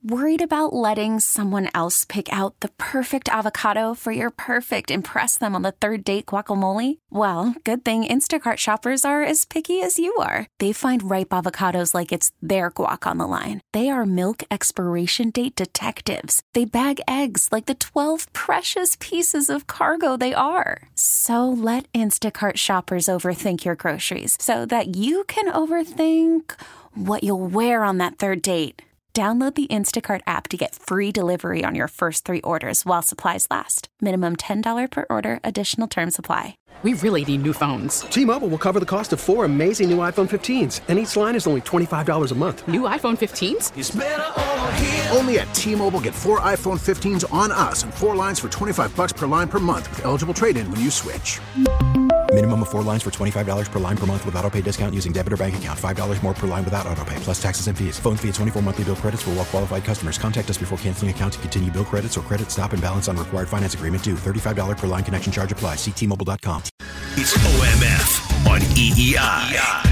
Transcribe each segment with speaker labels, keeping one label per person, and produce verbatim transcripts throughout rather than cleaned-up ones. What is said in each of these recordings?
Speaker 1: Worried about letting someone else pick out the perfect avocado for your perfect impress them on the third date guacamole? Well, good thing Instacart shoppers are as picky as you are. They find ripe avocados like it's their guac on the line. They are milk expiration date detectives. They bag eggs like the twelve precious pieces of cargo they are. So let Instacart shoppers overthink your groceries so that you can overthink what you'll wear on that third date. Download the Instacart app to get free delivery on your first three orders while supplies last. Minimum ten dollars per order. Additional terms apply.
Speaker 2: We really need new phones.
Speaker 3: T-Mobile will cover the cost of four amazing new iPhone fifteens, and each line is only twenty-five dollars a month.
Speaker 2: New iPhone fifteens?
Speaker 4: It's better over here. Only at T-Mobile, get four iPhone fifteens on us and four lines for twenty-five dollars per line per month with eligible trade-in when you switch.
Speaker 5: Minimum of four lines for twenty-five dollars per line per month with autopay discount using debit or bank account. five dollars more per line without autopay, plus taxes and fees. Phone fee at twenty-four monthly bill credits for well-qualified customers. Contact us before canceling account to continue bill credits or credit stop and balance on required finance agreement due. thirty-five dollars per line connection charge applies. See T Mobile dot com.
Speaker 6: It's O M F on E E I.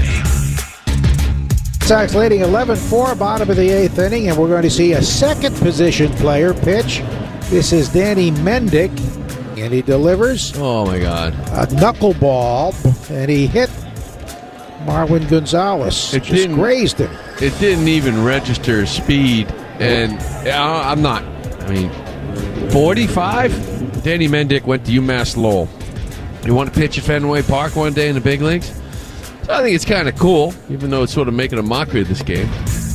Speaker 7: Sox leading eleven four, bottom of the eighth inning, and we're going to see a second position player pitch. This is Danny Mendick, and he delivers.
Speaker 8: Oh, my God.
Speaker 7: A knuckleball, and he hit Marwin Gonzalez.
Speaker 8: It
Speaker 7: Just
Speaker 8: didn't,
Speaker 7: grazed him.
Speaker 8: It didn't even register speed, and I, I'm not, I mean, forty-five? Danny Mendick went to UMass Lowell. You want to pitch at Fenway Park one day in the big leagues? So I think it's kind of cool, even though it's sort of making a mockery of this game.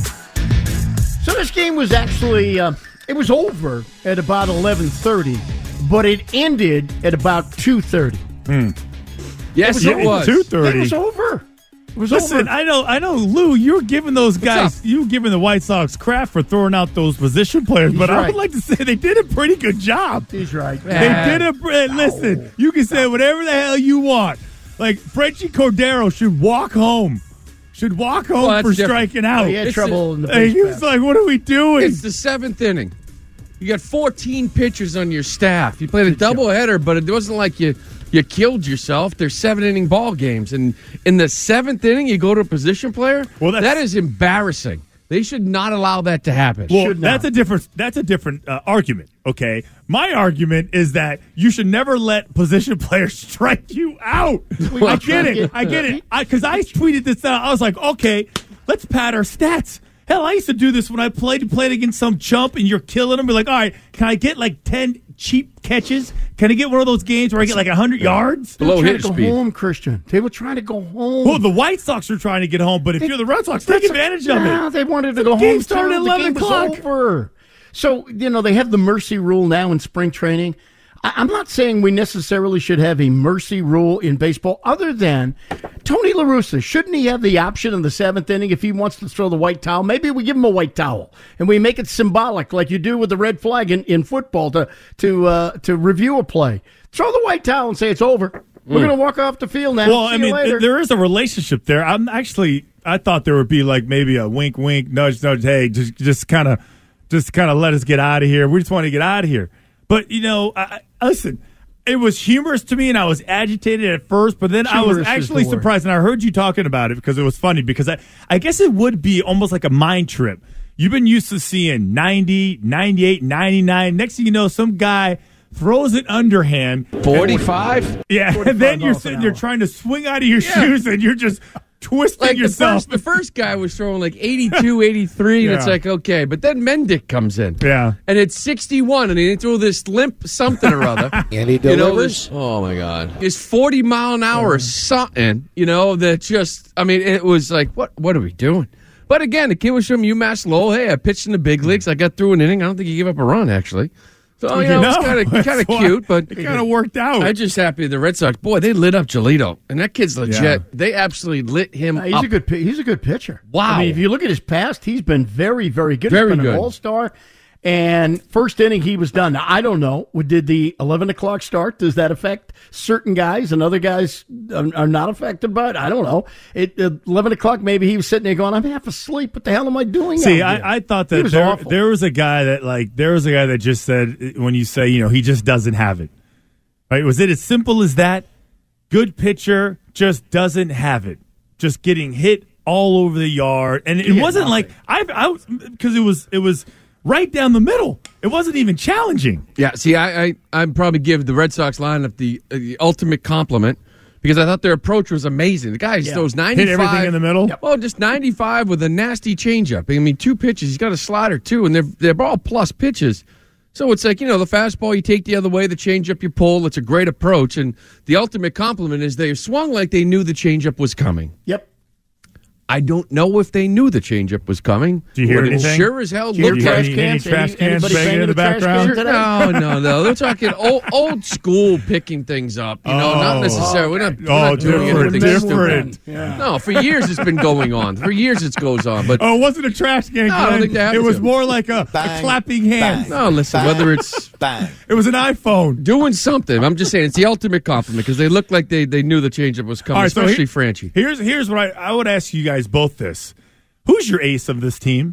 Speaker 9: So this game was actually, uh, it was over at about eleven thirty, but it ended at about two thirty.
Speaker 8: Mm. Yes,
Speaker 9: it was.
Speaker 10: two thirty.
Speaker 9: It was over. It was
Speaker 10: Listen,
Speaker 9: over.
Speaker 10: I know, I know, Lou, you're giving those guys, you were giving the White Sox crap for throwing out those position players,
Speaker 9: He's
Speaker 10: but
Speaker 9: right.
Speaker 10: I would like to say they did a pretty good job.
Speaker 9: He's right.
Speaker 10: They did a pre- listen. You can say whatever the hell you want. Like Frenchie Cordero should walk home. Should walk home
Speaker 8: Well,
Speaker 10: for
Speaker 8: that's different.
Speaker 10: striking out.
Speaker 9: He had
Speaker 8: It's
Speaker 9: trouble
Speaker 8: a-
Speaker 9: in the
Speaker 10: Hey,
Speaker 9: base
Speaker 10: he was
Speaker 9: path.
Speaker 10: like, "What are we doing?"
Speaker 8: It's the seventh inning. You got fourteen pitchers on your staff. You played a doubleheader, but it wasn't like you you killed yourself. They're seven inning ball games, and in the seventh inning, you go to a position player.
Speaker 10: Well, that's-
Speaker 8: that is embarrassing. They should not allow that to happen.
Speaker 10: Well,
Speaker 9: Should
Speaker 10: that's
Speaker 9: not.
Speaker 10: a different that's a different uh, argument. Okay, my argument is that you should never let position players strike you out. I get it. I get it. Because I, I tweeted this out. I was like, okay, let's pad our stats. Hell, I used to do this when I played played against some chump and you're killing them. Be like, all right, can I get like ten cheap catches? Can I get one of those games where I get like one hundred yards?
Speaker 9: They were
Speaker 8: Below
Speaker 9: trying
Speaker 8: hit
Speaker 9: to go
Speaker 8: speed.
Speaker 9: home, Christian. They were trying to go home.
Speaker 10: Well, the White Sox are trying to get home, but if
Speaker 9: They-
Speaker 10: you're the Red Sox, take
Speaker 9: That's-
Speaker 10: advantage of
Speaker 9: no,
Speaker 10: it.
Speaker 9: they wanted to
Speaker 10: The
Speaker 9: go
Speaker 10: game
Speaker 9: home.
Speaker 10: started
Speaker 9: too.
Speaker 10: at
Speaker 9: The
Speaker 10: eleven
Speaker 9: game was
Speaker 10: o'clock.
Speaker 9: over. So, you know, they have the mercy rule now in spring training. I- I'm not saying we necessarily should have a mercy rule in baseball other than Tony La Russa. Shouldn't he have the option in the seventh inning if he wants to throw the white towel? Maybe we give him a white towel and we make it symbolic like you do with the red flag in, in football to, to, uh, to review a play. Throw the white towel and say it's over. We're going to walk off the field now.
Speaker 10: Well,
Speaker 9: See
Speaker 10: I
Speaker 9: you
Speaker 10: mean,
Speaker 9: later.
Speaker 10: th- there is a relationship there. I'm actually, I thought there would be like maybe a wink, wink, nudge, nudge. Hey, just, just kind of, just kind of let us get out of here. We just want to get out of here. But you know, I, I, listen, it was humorous to me, and I was agitated at first, but then I was
Speaker 9: Humorous is
Speaker 10: actually
Speaker 9: the word.
Speaker 10: surprised, and I heard you talking about it because it was funny. Because I, I guess it would be almost like a mind trip. You've been used to seeing ninety, ninety-eight, ninety-nine. Next thing you know, some guy throws an underhand.
Speaker 8: forty-five?
Speaker 10: Yeah, and then you're sitting there trying to swing out of your
Speaker 8: Yeah.
Speaker 10: shoes, and you're just twisting
Speaker 8: Like the
Speaker 10: yourself.
Speaker 8: first, the first guy was throwing like eighty-two, eighty-three, and it's
Speaker 10: Yeah.
Speaker 8: like, okay. But then Mendick comes in.
Speaker 10: Yeah.
Speaker 8: And it's sixty-one, and he threw this limp something or other.
Speaker 7: And he
Speaker 8: You know,
Speaker 7: delivers.
Speaker 8: this- oh, my God. It's forty mile an hour something, you know, that just, I mean, it was like, what What are we doing? But again, the kid was from UMass Lowell. Hey, I pitched in the big leagues. I got through an inning. I don't think he gave up a run, actually. So, you know,
Speaker 10: No,
Speaker 8: it's kind of
Speaker 10: that's
Speaker 8: kind of
Speaker 10: why
Speaker 8: cute, but
Speaker 10: it kind of worked out.
Speaker 8: I'm just happy the Red Sox, boy, they lit up Giolito. And that kid's legit.
Speaker 10: Yeah.
Speaker 8: They absolutely lit him
Speaker 9: Uh, he's
Speaker 8: up.
Speaker 9: a good. pi- He's a good pitcher.
Speaker 8: Wow.
Speaker 9: I mean, if you look at his past, he's been very, very good.
Speaker 8: Very
Speaker 9: he's been
Speaker 8: good.
Speaker 9: An all-star. And first inning, he was done. Now, I don't know. Did the eleven o'clock start? Does that affect certain guys and other guys are, are not affected by it? I don't know. It uh, eleven o'clock, maybe he was sitting there going, "I'm half asleep. What the hell am I doing?"
Speaker 10: See,
Speaker 9: out here?"
Speaker 10: I, I thought
Speaker 9: He
Speaker 10: that
Speaker 9: was
Speaker 10: there,
Speaker 9: awful.
Speaker 10: there was a guy that like there was a guy that just said when you say you know he just doesn't have it. Right? Was it as simple as that? Good pitcher just doesn't have it. Just getting hit all over the yard, and it
Speaker 9: He had
Speaker 10: wasn't like
Speaker 9: nothing.
Speaker 10: I I because it was it was right down the middle. It wasn't even challenging.
Speaker 8: Yeah, see, I, I, I'd probably give the Red Sox lineup the, uh, the ultimate compliment because I thought their approach was amazing. The guy just
Speaker 10: Yeah.
Speaker 8: throws ninety-five.
Speaker 10: Hit everything in the middle?
Speaker 8: Yep. Oh, just ninety-five with a nasty changeup. I mean, two pitches. He's got a slider, too, and they're, they're all plus pitches. So it's like, you know, the fastball you take the other way, the changeup you pull. It's a great approach. And the ultimate compliment is they swung like they knew the changeup was coming.
Speaker 9: Yep.
Speaker 8: I don't know if they knew the changeup was coming.
Speaker 10: Do you hear
Speaker 8: but
Speaker 10: anything?
Speaker 8: It sure as hell
Speaker 9: Do you
Speaker 8: looked
Speaker 9: hear
Speaker 8: like
Speaker 9: trash
Speaker 10: any, any
Speaker 9: cans?
Speaker 10: trash
Speaker 9: Any-
Speaker 10: cans
Speaker 9: anybody
Speaker 10: banging
Speaker 9: banging
Speaker 10: in the
Speaker 9: the trash
Speaker 10: background?
Speaker 9: cans today?
Speaker 8: No, no, no. They're talking old, old school picking things up. You know,
Speaker 10: Oh.
Speaker 8: not necessarily. We're not, we're
Speaker 10: Oh,
Speaker 8: not doing
Speaker 10: different,
Speaker 8: anything stupid.
Speaker 10: different.
Speaker 9: Yeah.
Speaker 8: No, for years it's been going on. For years it goes on. But
Speaker 10: Oh, it wasn't a trash can,
Speaker 8: No, I don't
Speaker 10: Glenn.
Speaker 8: think they have
Speaker 10: It was
Speaker 8: to.
Speaker 10: more like a, a
Speaker 11: Bang,
Speaker 10: clapping hand.
Speaker 11: bang.
Speaker 8: no, listen.
Speaker 11: Bang.
Speaker 8: Whether it's
Speaker 11: Bang.
Speaker 10: It was an iPhone.
Speaker 8: doing something, I'm just saying it's the ultimate compliment because they look like they, they knew the changeup was coming,
Speaker 10: All right, so
Speaker 8: especially
Speaker 10: here-
Speaker 8: Franchi.
Speaker 10: Here's here's what I, I would ask you guys both this. Who's your ace of this team?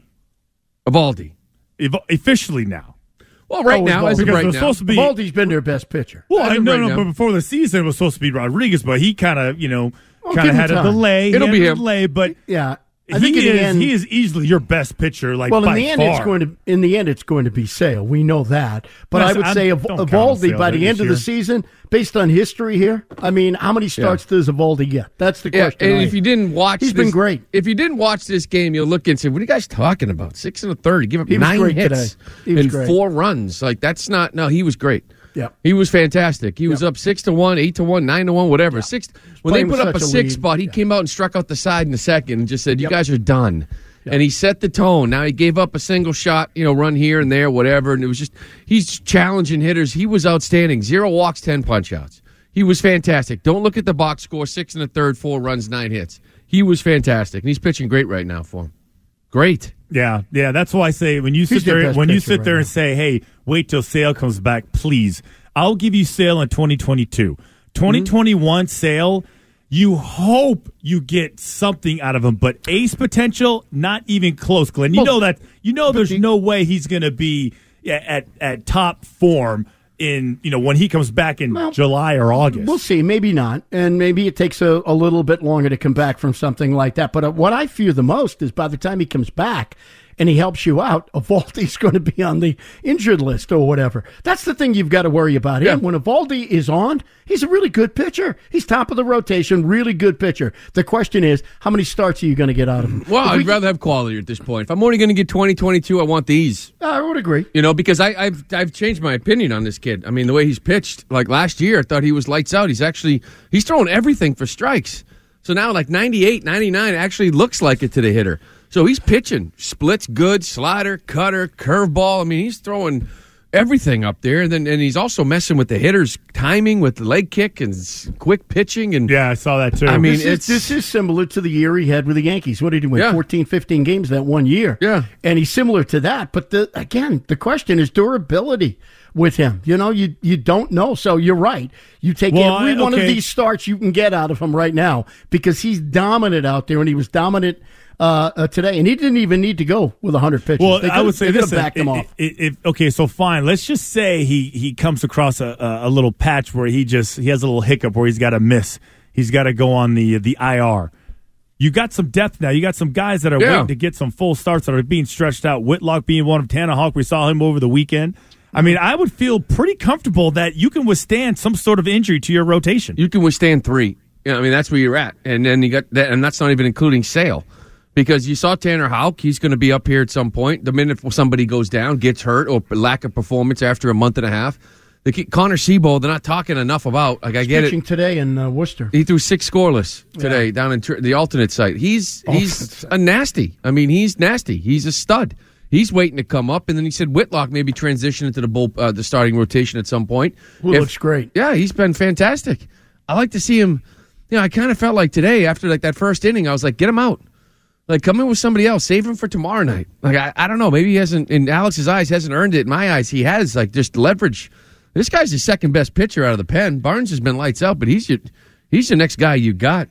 Speaker 8: Evaldi.
Speaker 10: Ev- officially now.
Speaker 8: Well, right
Speaker 9: Oh,
Speaker 8: now,
Speaker 9: Evaldi.
Speaker 8: as of
Speaker 10: Because
Speaker 8: right
Speaker 10: it was
Speaker 8: now,
Speaker 10: supposed to be.
Speaker 9: Evaldi's been their best pitcher.
Speaker 10: Well,
Speaker 8: as
Speaker 10: I
Speaker 8: of
Speaker 10: no,
Speaker 8: right
Speaker 10: no,
Speaker 8: now.
Speaker 10: but before the season it was supposed to be Rodriguez, but he kind of, you know,
Speaker 9: Well,
Speaker 10: kind
Speaker 9: give
Speaker 10: of
Speaker 9: him
Speaker 10: had a
Speaker 9: time.
Speaker 10: delay. He
Speaker 8: It'll
Speaker 10: had
Speaker 8: be
Speaker 10: a
Speaker 8: him.
Speaker 10: delay, but
Speaker 9: Yeah. I
Speaker 10: he
Speaker 9: think in
Speaker 10: is
Speaker 9: the end,
Speaker 10: he is easily your best pitcher. Like
Speaker 9: well, in
Speaker 10: by
Speaker 9: the end,
Speaker 10: far.
Speaker 9: it's going to in the end, it's going to be Sale. We know that, but
Speaker 10: Yes,
Speaker 9: I would
Speaker 10: I'm-
Speaker 9: say Ev-
Speaker 10: don't count
Speaker 9: Evaldi
Speaker 10: Sale
Speaker 9: by the
Speaker 10: this
Speaker 9: end of
Speaker 10: year.
Speaker 9: the season, based on history here. I mean, how many starts does Evaldi get? That's the
Speaker 8: Yeah,
Speaker 9: question.
Speaker 8: and
Speaker 9: I
Speaker 8: if you
Speaker 9: have.
Speaker 8: didn't watch,
Speaker 9: He's
Speaker 8: this,
Speaker 9: been great.
Speaker 8: If you didn't watch this game, you'll look and say, "What are you guys talking about? Six and a third. He gave up
Speaker 9: He was
Speaker 8: nine
Speaker 9: great
Speaker 8: hits
Speaker 9: today. He was
Speaker 8: and
Speaker 9: great.
Speaker 8: four runs. Like that's not. No, he was great.
Speaker 9: Yeah.
Speaker 8: He was fantastic. He was up six to one, eight to one, nine to one, whatever. Six. When they
Speaker 9: playing
Speaker 8: put
Speaker 9: with
Speaker 8: up a
Speaker 9: such a
Speaker 8: six
Speaker 9: lead.
Speaker 8: spot, he
Speaker 9: Yeah.
Speaker 8: came out and struck out the side in the second and just said, "You
Speaker 9: Yep.
Speaker 8: guys are done." And he set the tone. Now he gave up a single shot, you know, run here and there, whatever. And it was just he's challenging hitters. He was outstanding. Zero walks, ten punch outs. He was fantastic. Don't look at the box score: six and a third, four runs, nine hits. He was fantastic, and he's pitching great right now for him. Great.
Speaker 10: Yeah, yeah. That's why I say when you sit
Speaker 9: He's their
Speaker 10: there,
Speaker 9: best
Speaker 10: when you
Speaker 9: pitcher
Speaker 10: sit
Speaker 9: right
Speaker 10: there
Speaker 9: now.
Speaker 10: and say, "Hey, wait till Sale comes back, please." I'll give you Sale in twenty twenty-two. twenty twenty-one Sale, you hope you get something out of him, but ace potential, not even close, Glenn. You
Speaker 9: Well,
Speaker 10: know that. You know there's no way he's going to be at at top form in you know when he comes back in
Speaker 9: Well,
Speaker 10: July or August.
Speaker 9: We'll see. Maybe not. And maybe it takes a, a little bit longer to come back from something like that. But uh, what I fear the most is by the time he comes back and he helps you out, Evaldi's going to be on the injured list or whatever. That's the thing you've got to worry about him.
Speaker 8: Yeah.
Speaker 9: When Evaldi is on, he's a really good pitcher. He's top of the rotation, really good pitcher. The question is, how many starts are you going to get out of him?
Speaker 8: Well,
Speaker 9: If
Speaker 8: I'd
Speaker 9: we-
Speaker 8: rather have quality at this point. If I'm only going to get twenty twenty-two, I want these.
Speaker 9: I would agree.
Speaker 8: You know, because I, I've I've changed my opinion on this kid. I mean, the way he's pitched, like last year, I thought he was lights out. He's actually he's throwing everything for strikes. So now, like ninety-eight, ninety-nine, actually looks like it to the hitter. So he's pitching splits, good slider, cutter, curveball. I mean, he's throwing everything up there. And then and he's also messing with the hitter's timing with the leg kick and s- quick pitching. And
Speaker 10: yeah, I saw that too.
Speaker 8: I mean,
Speaker 9: this is,
Speaker 8: it's
Speaker 9: this is similar to the year he had with the Yankees. What did he win?
Speaker 8: Yeah.
Speaker 9: fourteen, fifteen games that one year.
Speaker 8: Yeah.
Speaker 9: And he's similar to that. But the again, the question is durability with him. You know, you you don't know. So you're right. You take
Speaker 10: Well,
Speaker 9: every
Speaker 10: I-
Speaker 9: one of
Speaker 10: okay.
Speaker 9: these starts you can get out of him right now because he's dominant out there, and he was dominant uh, uh, today. And he didn't even need to go with one hundred pitches.
Speaker 10: Well,
Speaker 9: They
Speaker 10: I
Speaker 9: could've-
Speaker 10: would say
Speaker 9: they could've
Speaker 10: this.
Speaker 9: backed him
Speaker 10: if-
Speaker 9: off.
Speaker 10: if- if- okay, so fine. Let's just say he, he comes across a, a, a little patch where he just he has a little hiccup where he's got to miss. He's got to go on the the I R. You got some depth now. You got some guys that are
Speaker 8: Yeah.
Speaker 10: waiting to get some full starts that are being stretched out. Whitlock being one of Tanner Hawk. We saw him over the weekend. I mean, I would feel pretty comfortable that you can withstand some sort of injury to your rotation.
Speaker 8: you can withstand three. You know, I mean, that's where you're at. And then you got that, and that's not even including Sale. Because you saw Tanner Houck, he's going to be up here at some point. The minute somebody goes down, gets hurt, or lack of performance after a month and a half. The kid, Connor Seabold, they're not talking enough about. Like I
Speaker 9: He's
Speaker 8: get
Speaker 9: pitching
Speaker 8: it.
Speaker 9: today in uh, Worcester.
Speaker 8: He threw six scoreless today down in tr- the alternate site. He's he's a nasty. I mean, he's nasty. He's a stud. He's waiting to come up, and then he said Whitlock maybe transition into the bull, uh, the starting rotation at some point.
Speaker 9: Who
Speaker 8: If-
Speaker 9: looks great.
Speaker 8: Yeah, he's been fantastic. I like to see him. You know, I kind of felt like today after like that first inning, I was like, get him out. Like, come in with somebody else. Save him for tomorrow night. Like, I, I don't know. Maybe he hasn't, in Alex's eyes, hasn't earned it. In my eyes, he has. Like, just leverage. This guy's the second best pitcher out of the pen. Barnes has been lights out, but he's your, he's the next guy you got.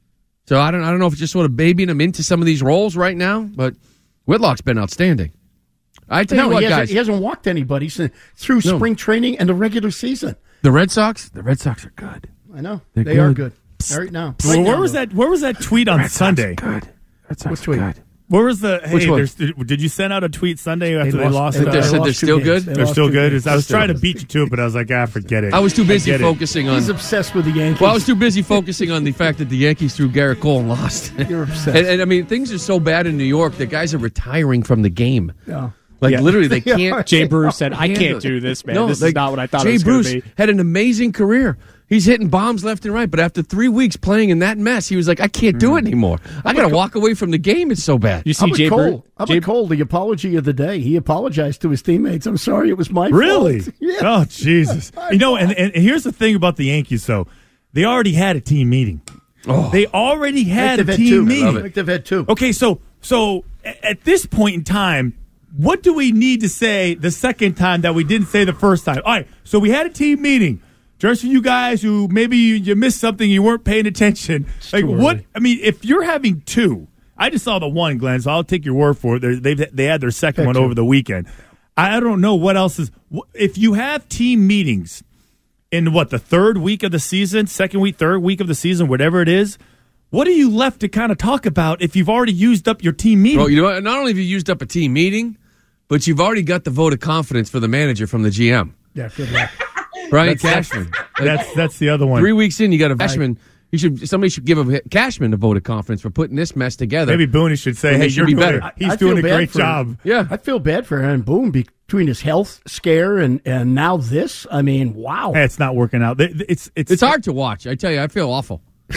Speaker 8: So I don't I don't know if it's just sort of babying him into some of these roles right now, but Whitlock's been outstanding. I tell
Speaker 9: No,
Speaker 8: you what,
Speaker 9: he, hasn't,
Speaker 8: guys.
Speaker 9: he hasn't walked anybody since, through
Speaker 8: No.
Speaker 9: spring training and the regular season.
Speaker 8: The Red Sox, the Red Sox are good.
Speaker 9: I know.
Speaker 8: They're
Speaker 9: they are
Speaker 8: good.
Speaker 9: good. Right now.
Speaker 10: Well,
Speaker 9: Right
Speaker 10: where
Speaker 9: now,
Speaker 10: was
Speaker 9: though.
Speaker 10: that? Where was that tweet on Sunday?
Speaker 8: Good. Red Sox
Speaker 9: What
Speaker 8: are
Speaker 9: tweet?
Speaker 8: good.
Speaker 10: Where was the? Hey,
Speaker 8: Which one?
Speaker 10: there's- did you send out a tweet Sunday after they,
Speaker 9: lost-
Speaker 10: lost?
Speaker 9: they
Speaker 10: uh,
Speaker 8: They said
Speaker 9: lost
Speaker 8: they're
Speaker 9: two
Speaker 8: still
Speaker 9: games.
Speaker 8: good?
Speaker 9: They
Speaker 10: They're
Speaker 9: lost
Speaker 10: still
Speaker 9: two
Speaker 10: good.
Speaker 9: games.
Speaker 10: I was
Speaker 9: Still
Speaker 10: trying to
Speaker 9: good.
Speaker 10: beat you to it, but I was like, ah, forget it.
Speaker 8: I was too busy
Speaker 10: get it.
Speaker 8: focusing on.
Speaker 9: He's obsessed with the Yankees.
Speaker 8: Well, I was too busy focusing on the fact that the Yankees threw Garrett Cole and lost.
Speaker 9: You're obsessed.
Speaker 8: and, and I mean, things are so bad in New York that guys are retiring from the game.
Speaker 9: Yeah.
Speaker 8: Like
Speaker 11: Yeah.
Speaker 8: literally, they
Speaker 9: They are.
Speaker 8: can't.
Speaker 11: Jay Bruce said, I
Speaker 8: handle
Speaker 11: can't
Speaker 8: it.
Speaker 11: do this, man.
Speaker 8: No,
Speaker 11: this
Speaker 8: like,
Speaker 11: is not what I thought
Speaker 8: Jay
Speaker 11: it was
Speaker 8: Bruce
Speaker 11: going to be.
Speaker 8: had an amazing career. He's hitting bombs left and right, but after three weeks playing in that mess, he was like, I can't do it anymore. I got to walk away from the game. It's so bad.
Speaker 11: You
Speaker 9: How
Speaker 11: see
Speaker 9: about
Speaker 11: Jay
Speaker 9: Cole?
Speaker 11: Bruce?
Speaker 9: How
Speaker 11: Jay-
Speaker 9: about Cole? The apology of the day. He apologized to his teammates. I'm sorry, it was my
Speaker 10: Really?
Speaker 9: fault. Yeah.
Speaker 10: Oh, Jesus. You know, and, and here's the thing about the Yankees, though. They already had a team meeting.
Speaker 8: Oh.
Speaker 10: They already had a
Speaker 9: They've had
Speaker 10: team
Speaker 9: two.
Speaker 10: meeting.
Speaker 9: I think they've had two.
Speaker 10: Okay, so so a- at this point in time, what do we need to say the second time that we didn't say the first time? All right, so we had a team meeting. Just for you guys who maybe you, you missed something, you weren't paying attention. Like
Speaker 9: too
Speaker 10: what?
Speaker 9: early.
Speaker 10: I mean, if you're having two, I just saw the one, Glenn. So I'll take your word for it. They're, they've they had their second one
Speaker 9: two.
Speaker 10: over the weekend. I don't know what else is. If you have team meetings in what the third week of the season, second week, third week of the season, whatever it is, what are you left to kind of talk about if you've already used up your team meeting?
Speaker 8: Well, you know what? Not only have you used up a team meeting, but you've already got the vote of confidence for the manager from the G M.
Speaker 9: Yeah, good luck.
Speaker 8: Brian
Speaker 10: That's-
Speaker 8: Cashman.
Speaker 10: That's that's the other one.
Speaker 8: Three weeks in, you got a Cashman. You should somebody should give a Cashman a vote of confidence for putting this mess together.
Speaker 10: Maybe Booney should say,
Speaker 8: And
Speaker 10: "Hey,
Speaker 8: they should
Speaker 10: you're
Speaker 8: be
Speaker 10: doing
Speaker 8: better."
Speaker 10: it. He's
Speaker 9: I
Speaker 10: doing a
Speaker 9: feel bad
Speaker 10: great
Speaker 9: for-
Speaker 10: job."
Speaker 8: Yeah.
Speaker 9: I feel bad for Aaron Boone between his health scare and, and now this. I mean, wow.
Speaker 10: Hey, it's not working out. They- It's it's
Speaker 8: It's hard to watch. I tell you, I feel awful.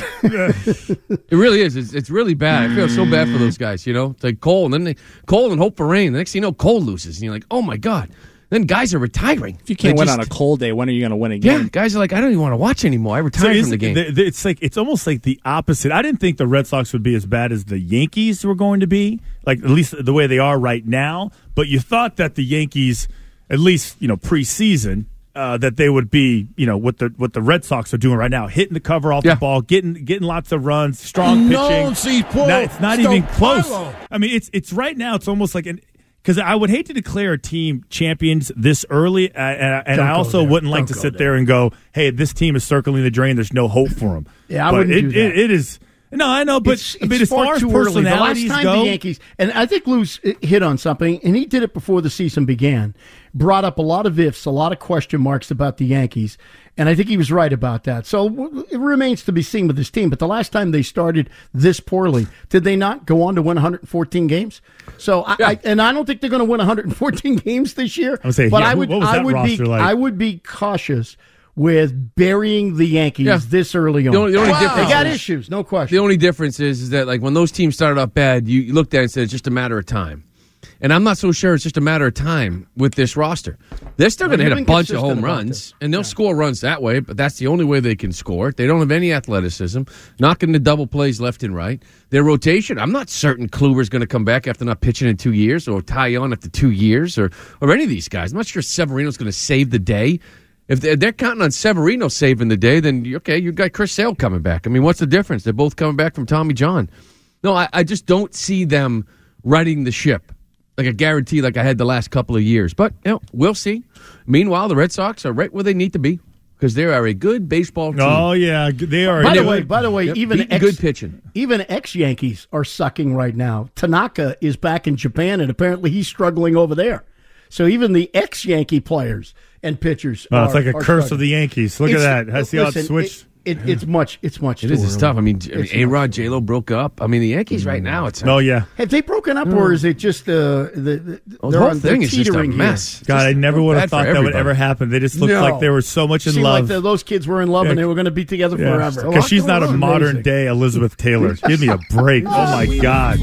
Speaker 8: It really is. It's, it's really bad. I feel so bad for those guys. You know, it's like Cole, and then they, Cole and hope for rain. The next thing you know, Cole loses, and you're like, oh my god. Then guys are retiring.
Speaker 11: If you can't
Speaker 8: They
Speaker 11: win
Speaker 8: just-
Speaker 11: on a cold day, when are you going to win
Speaker 8: Yeah,
Speaker 11: again?
Speaker 8: guys are like, I don't even want to watch anymore. I
Speaker 10: So
Speaker 8: retired
Speaker 10: is-
Speaker 8: from the game.
Speaker 10: the- the- It's like it's almost like the opposite. I didn't think the Red Sox would be as bad as the Yankees were going to be, like at least the way they are right now. But you thought that the Yankees, at least you know preseason, uh, that they would be, you know, what the what the Red Sox are doing right now, hitting the cover off
Speaker 8: Yeah.
Speaker 10: the ball, getting getting lots of runs, strong pitching. Not, it's not even close. I mean, it's it's right now. It's almost like an. Because I would hate to declare a team champions this early, uh, and, and
Speaker 9: Don't
Speaker 10: I
Speaker 9: go
Speaker 10: also
Speaker 9: there.
Speaker 10: wouldn't like
Speaker 9: Don't
Speaker 10: to
Speaker 9: go
Speaker 10: sit
Speaker 9: there.
Speaker 10: there and go, "Hey, this team is circling the drain. There's no hope for them."
Speaker 9: Yeah, I
Speaker 10: but
Speaker 9: wouldn't
Speaker 10: it,
Speaker 9: do that.
Speaker 10: It, it is no, I know, but
Speaker 9: It's,
Speaker 10: I mean,
Speaker 9: it's
Speaker 10: as
Speaker 9: far
Speaker 10: far as
Speaker 9: too early. The last
Speaker 10: personalities
Speaker 9: time
Speaker 10: go,
Speaker 9: the Yankees, and I think Lou's hit on something, and he did it before the season began, brought up a lot of ifs, a lot of question marks about the Yankees, and I think he was right about that. So w- it remains to be seen with this team. But the last time they started this poorly, did they not go on to win one hundred fourteen games? So, I,
Speaker 8: Yeah.
Speaker 9: I, and I don't think they're going to win one hundred fourteen games this year.
Speaker 10: I would say,
Speaker 9: but
Speaker 10: yeah,
Speaker 9: I
Speaker 10: who-
Speaker 9: would,
Speaker 10: what was
Speaker 9: I
Speaker 10: that
Speaker 9: would be,
Speaker 10: roster like?
Speaker 9: I would be cautious with burying the Yankees
Speaker 8: Yeah.
Speaker 9: this early on.
Speaker 8: The only- the only
Speaker 9: They
Speaker 8: difference
Speaker 9: got
Speaker 8: is-
Speaker 9: issues, no question.
Speaker 8: The only difference is, is that like when those teams started off bad, you, you looked at it and said it's just a matter of time. And I'm not so sure it's just a matter of time with this roster. They're still
Speaker 9: Well,
Speaker 8: going to hit
Speaker 9: you've
Speaker 8: a
Speaker 9: been
Speaker 8: bunch of
Speaker 9: consistent
Speaker 8: home
Speaker 9: about
Speaker 8: runs,
Speaker 9: this.
Speaker 8: and they'll score runs that way, but that's the only way they can score. They don't have any athleticism, knocking the double plays left and right. Their rotation, I'm not certain Kluber's going to come back after not pitching in two years, or Taillon after two years, or, or any of these guys. I'm not sure Severino's going to save the day. If they're, they're counting on Severino saving the day, then, okay, you got Chris Sale coming back. I mean, what's the difference? They're both coming back from Tommy John. No, I, I just don't see them righting the ship like a guarantee like I had the last couple of years. But, you know, we'll see. Meanwhile, the Red Sox are right where they need to be because they are a good baseball team.
Speaker 10: oh yeah, they are.
Speaker 9: By the
Speaker 10: they-
Speaker 9: way, by the way,
Speaker 8: Yep,
Speaker 9: even
Speaker 8: beating
Speaker 9: ex,
Speaker 8: good pitching.
Speaker 9: even ex-Yankees are sucking right now. Tanaka is back in Japan, and apparently he's struggling over there. So even the ex-Yankee players and pitchers
Speaker 10: Oh,
Speaker 9: are,
Speaker 10: it's like a
Speaker 9: are
Speaker 10: curse
Speaker 9: struggling.
Speaker 10: of the Yankees. Look
Speaker 9: It's-
Speaker 10: at that. I see how it
Speaker 9: listen,
Speaker 10: switched.
Speaker 9: It, it, it's much. It's much.
Speaker 8: It
Speaker 9: too
Speaker 8: is. It's
Speaker 9: early.
Speaker 8: tough. I mean, I mean
Speaker 9: It's
Speaker 8: A-Rod,
Speaker 9: much.
Speaker 8: J-Lo broke up. I mean, the Yankees right now, it's
Speaker 10: Oh yeah.
Speaker 9: Have they broken up, or is it just uh, the, the
Speaker 8: Well,
Speaker 9: they're
Speaker 8: the whole
Speaker 9: on, they're
Speaker 8: thing is just a
Speaker 9: teetering here?
Speaker 8: mess.
Speaker 10: God, I never would have
Speaker 8: bad for
Speaker 10: thought that would
Speaker 8: everybody.
Speaker 10: ever happen. They just looked
Speaker 9: No.
Speaker 10: like they were so much in
Speaker 9: Seemed
Speaker 10: love.
Speaker 9: like the, those kids were in love,
Speaker 10: Yeah.
Speaker 9: and they were going to be together forever.
Speaker 10: Because she's not a
Speaker 9: Amazing.
Speaker 10: modern day Elizabeth Taylor. Give me a break. Oh my God.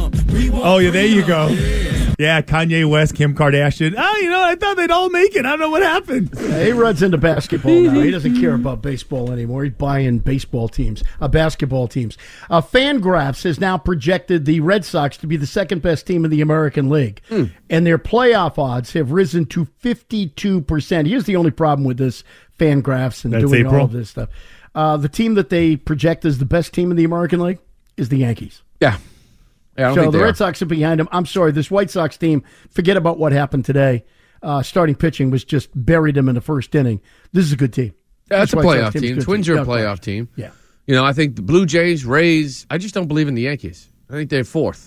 Speaker 10: Oh yeah, there you go. Yeah, Kanye West, Kim Kardashian. Oh, you know, I thought they'd all make it. I don't know what happened.
Speaker 9: Yeah, A-Rod's into basketball now. He doesn't care about baseball anymore. He's buying baseball teams, uh, basketball teams. Uh, Fangraphs has now projected the Red Sox to be the second best team in the American League.
Speaker 8: Mm.
Speaker 9: And their playoff odds have risen to fifty-two percent. Here's the only problem with this Fangraphs and
Speaker 10: That's
Speaker 9: doing
Speaker 10: April?
Speaker 9: all of this stuff. Uh, the team that they project as the best team in the American League is the Yankees.
Speaker 8: Yeah. Yeah, I don't
Speaker 9: So
Speaker 8: think
Speaker 9: the
Speaker 8: they
Speaker 9: Red
Speaker 8: are.
Speaker 9: Sox are behind them. I'm sorry, this White Sox team, forget about what happened today. Uh, starting pitching was just buried them in the first inning. This is a good team.
Speaker 8: Yeah, that's a
Speaker 9: This White
Speaker 8: playoff
Speaker 9: Sox team is
Speaker 8: team.
Speaker 9: good
Speaker 8: Twins
Speaker 9: team.
Speaker 8: are a
Speaker 9: Yeah,
Speaker 8: playoff team.
Speaker 9: Yeah.
Speaker 8: You know, I think the Blue Jays, Rays, I just don't believe in the Yankees. I think they're fourth.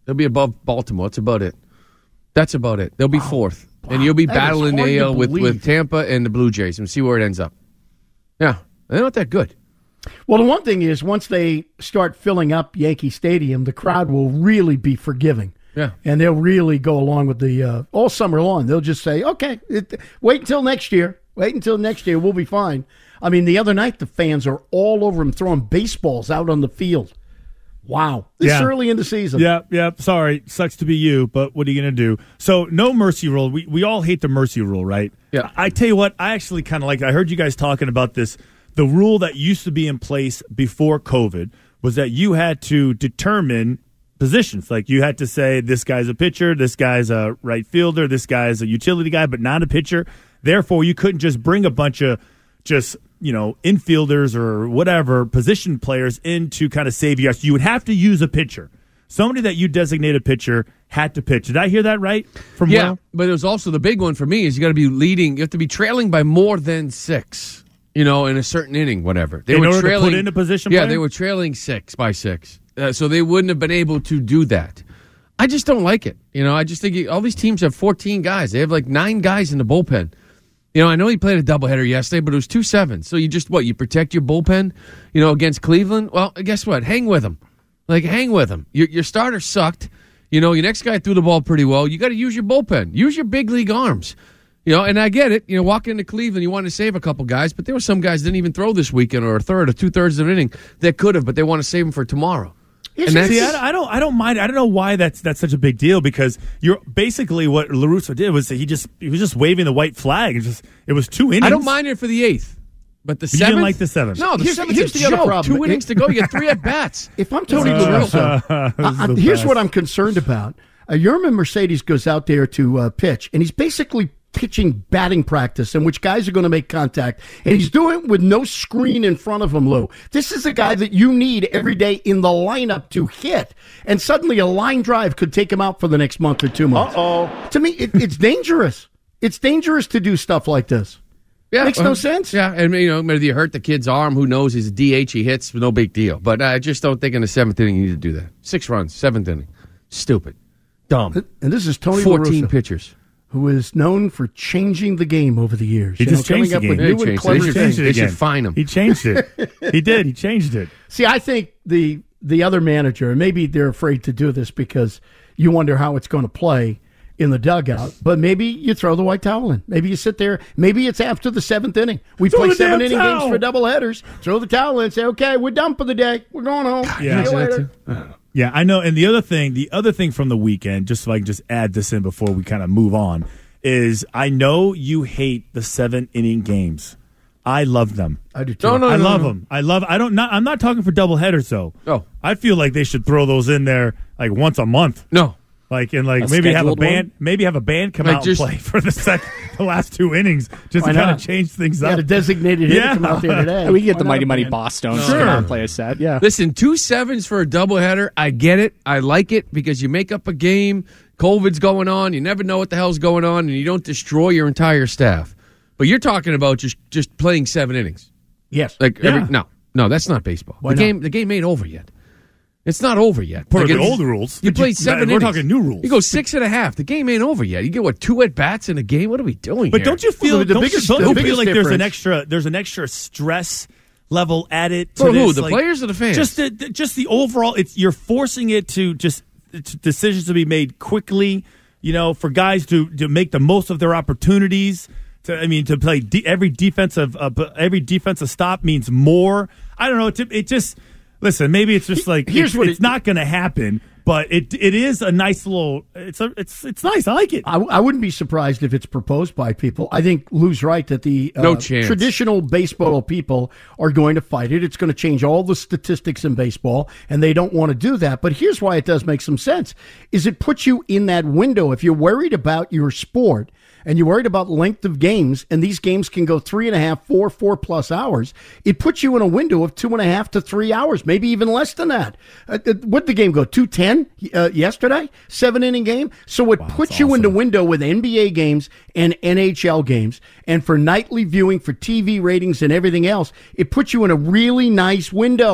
Speaker 8: They'll be above Baltimore. That's about it. That's about it. They'll be wow. fourth. Wow. And you'll be
Speaker 9: that
Speaker 8: battling the A L with, with Tampa and the Blue Jays and see where it ends up. Yeah, they're not that good.
Speaker 9: Well, the one thing is, once they start filling up Yankee Stadium, the crowd will really be forgiving.
Speaker 8: Yeah.
Speaker 9: And they'll really go along with the, uh, all summer long, they'll just say, okay, it, wait until next year. Wait until next year. We'll be fine. I mean, the other night, the fans are all over them throwing baseballs out on the field. Wow. This
Speaker 10: yeah.
Speaker 9: early in the season.
Speaker 10: Yeah, yeah. Sorry. Sucks to be you, but what are you going to do? So, no mercy rule. We we all hate the mercy rule, right?
Speaker 8: Yeah.
Speaker 10: I, I tell you what, I actually kind of like it. I heard you guys talking about this. The rule that used to be in place before COVID was that you had to determine positions. Like you had to say, this guy's a pitcher, this guy's a right fielder, this guy's a utility guy, but not a pitcher. Therefore, you couldn't just bring a bunch of just, you know, infielders or whatever, position players in to kind of save you. You would have to use a pitcher. Somebody that you designate a pitcher had to pitch. Did I hear that right? From
Speaker 8: yeah,
Speaker 10: Will?
Speaker 8: But it was also the big one for me is you got to be leading. You have to be trailing by more than six. You know, in a certain inning, whatever. They
Speaker 10: in
Speaker 8: were
Speaker 10: order
Speaker 8: trailing,
Speaker 10: to put in a position
Speaker 8: Yeah,
Speaker 10: player?
Speaker 8: they were trailing six by six. Uh, so they wouldn't have been able to do that. I just don't like it. You know, I just think you, all these teams have fourteen guys. They have like nine guys in the bullpen. You know, I know he played a doubleheader yesterday, but it was two sevens. So you just, what, you protect your bullpen, you know, against Cleveland? Well, guess what? Hang with them. Like, hang with them. Your, your starter sucked. You know, your next guy threw the ball pretty well. You got to use your bullpen. Use your big league arms. You know, and I get it. You know, walking into Cleveland, you want to save a couple guys, but there were some guys that didn't even throw this weekend or a third or two-thirds of an inning that could have, but they want to save them for tomorrow.
Speaker 10: And see, I, I don't, I don't mind. I don't know why that's that's such a big deal because you're basically what La Russa did was he just he was just waving the white flag. It just it was two innings.
Speaker 8: I don't mind it for the eighth, but the
Speaker 10: you
Speaker 8: seventh.
Speaker 10: didn't like the seventh.
Speaker 8: No, the
Speaker 9: Here's-
Speaker 8: seventh
Speaker 9: here's
Speaker 8: is
Speaker 9: the
Speaker 8: a
Speaker 9: other
Speaker 8: joke.
Speaker 9: problem.
Speaker 8: Two innings to go. You get three at bats.
Speaker 9: If I'm Tony
Speaker 10: Uh,
Speaker 9: La Russa,
Speaker 10: uh,
Speaker 9: uh,
Speaker 10: this is the
Speaker 9: here's
Speaker 10: best.
Speaker 9: what I'm concerned about. A Yerman Mercedes goes out there to uh, pitch, and he's basically pitching batting practice in which guys are going to make contact, and he's doing it with no screen in front of him, Lou. This is a guy that you need every day in the lineup to hit, and suddenly a line drive could take him out for the next month or two months. Uh-oh. To me, it, it's dangerous. It's dangerous to do stuff like this.
Speaker 8: Yeah,
Speaker 9: Makes
Speaker 8: well,
Speaker 9: no sense.
Speaker 8: Yeah, and you know, maybe you hurt the kid's arm. Who knows? He's a D H. He hits. No big deal. But I just don't think in the seventh inning you need to do that. Six runs, seventh inning. Stupid. Dumb.
Speaker 9: And this is Tony
Speaker 8: fourteen
Speaker 9: La Russa,
Speaker 8: pitchers.
Speaker 9: who is known for changing the game over the years.
Speaker 10: He
Speaker 9: You
Speaker 10: just
Speaker 9: know,
Speaker 10: changed
Speaker 9: coming
Speaker 10: the
Speaker 9: up
Speaker 10: game.
Speaker 9: with
Speaker 8: Yeah,
Speaker 9: new
Speaker 8: he
Speaker 9: and
Speaker 8: changed it.
Speaker 9: clever
Speaker 8: They should-
Speaker 9: things.
Speaker 10: Changed it
Speaker 8: They
Speaker 10: again.
Speaker 8: should fine him.
Speaker 10: He changed it. He did. He changed it.
Speaker 9: See, I think the the other manager, and maybe they're afraid to do this because you wonder how it's going to play in the dugout, but maybe you throw the white towel in. Maybe you sit there. Maybe it's after the seventh inning. We
Speaker 10: Throw
Speaker 9: play
Speaker 10: the
Speaker 9: seven
Speaker 10: damn
Speaker 9: inning
Speaker 10: towel.
Speaker 9: games for double headers. Throw the towel in and say, okay, we're done for the day. We're going home.
Speaker 10: Yeah.
Speaker 9: See you later.
Speaker 10: Yeah, I know. And the other thing, the other thing from the weekend, just so I can just add this in before we kind of move on, is I know you hate the seven inning games. I love them.
Speaker 9: I do too.
Speaker 8: No, no,
Speaker 10: I
Speaker 8: no,
Speaker 10: love
Speaker 8: no.
Speaker 10: them. I love. I don't. Not, I'm not talking for double headers though.
Speaker 8: Oh.
Speaker 10: I feel like they should throw those in there like once a month.
Speaker 8: No.
Speaker 10: Like and like
Speaker 11: A
Speaker 10: maybe have a
Speaker 11: scheduled
Speaker 10: band.
Speaker 11: one?
Speaker 10: Maybe have a band come
Speaker 8: Like
Speaker 10: out
Speaker 8: just-
Speaker 10: and play for the second, the last two innings, just
Speaker 9: Why
Speaker 10: to kind
Speaker 9: not?
Speaker 10: of change things
Speaker 9: You
Speaker 10: up.
Speaker 9: had a designated hitter
Speaker 10: Yeah.
Speaker 9: come out there today.
Speaker 11: We can get
Speaker 9: Why
Speaker 11: the
Speaker 9: not
Speaker 11: Mighty
Speaker 9: a
Speaker 11: Mighty
Speaker 9: band?
Speaker 11: Boss Stones
Speaker 10: Sure.
Speaker 11: to come out and play a set. Yeah.
Speaker 8: Listen, two sevens for a doubleheader. I get it. I like it because you make up a game. COVID's going on. You never know what the hell's going on, and you don't destroy your entire staff. But you're talking about just, just playing seven innings.
Speaker 9: Yes.
Speaker 8: Like
Speaker 10: Yeah.
Speaker 8: every, no, no, that's not baseball.
Speaker 9: Why
Speaker 8: the
Speaker 9: not?
Speaker 8: game, the game ain't over yet. It's not over yet.
Speaker 10: Per
Speaker 8: Like,
Speaker 10: the
Speaker 8: it's-
Speaker 10: old rules.
Speaker 8: You
Speaker 10: But
Speaker 8: play
Speaker 10: you-
Speaker 8: seven
Speaker 10: we're
Speaker 8: innings.
Speaker 10: talking new rules.
Speaker 8: You go six and a half. The game ain't over yet. You get what two at bats in a game. What are we doing?
Speaker 10: But
Speaker 8: here?
Speaker 10: don't you feel?
Speaker 9: Well, the
Speaker 10: don't
Speaker 9: biggest-
Speaker 10: you, don't
Speaker 9: the
Speaker 10: you
Speaker 9: biggest
Speaker 10: feel like there's an
Speaker 9: difference-
Speaker 10: extra? There's an extra stress level added to
Speaker 8: For who?
Speaker 10: this?
Speaker 8: The
Speaker 10: Like,
Speaker 8: players or the fans?
Speaker 10: Just the, the- just the overall. It's you're forcing it to just to decisions to be made quickly. You know, for guys to to make the most of their opportunities. To, I mean, to play de- every defensive uh, every defensive stop means more. I don't know. It, it just listen. Maybe it's just like
Speaker 9: Here's
Speaker 10: it's,
Speaker 9: what
Speaker 10: it's
Speaker 9: it-
Speaker 10: not going to happen. But it it is a nice little. It's a it's it's nice. I like it.
Speaker 9: I, I wouldn't be surprised if it's proposed by people. I think Lou's right that the uh,
Speaker 8: No chance.
Speaker 9: traditional baseball people are going to fight it. It's going to change all the statistics in baseball, and they don't want to do that. But here's why it does make some sense: is it puts you in that window. If you're worried about your sport and you're worried about length of games, and these games can go three and a half, four, four plus hours, it puts you in a window of two and a half to three hours, maybe even less than that. Uh, uh, what'd the game go? two ten uh, yesterday? Seven inning game? So it puts you in the window with N B A games and N H L games, and for nightly viewing, for T V ratings and everything else, it puts you in a really nice window.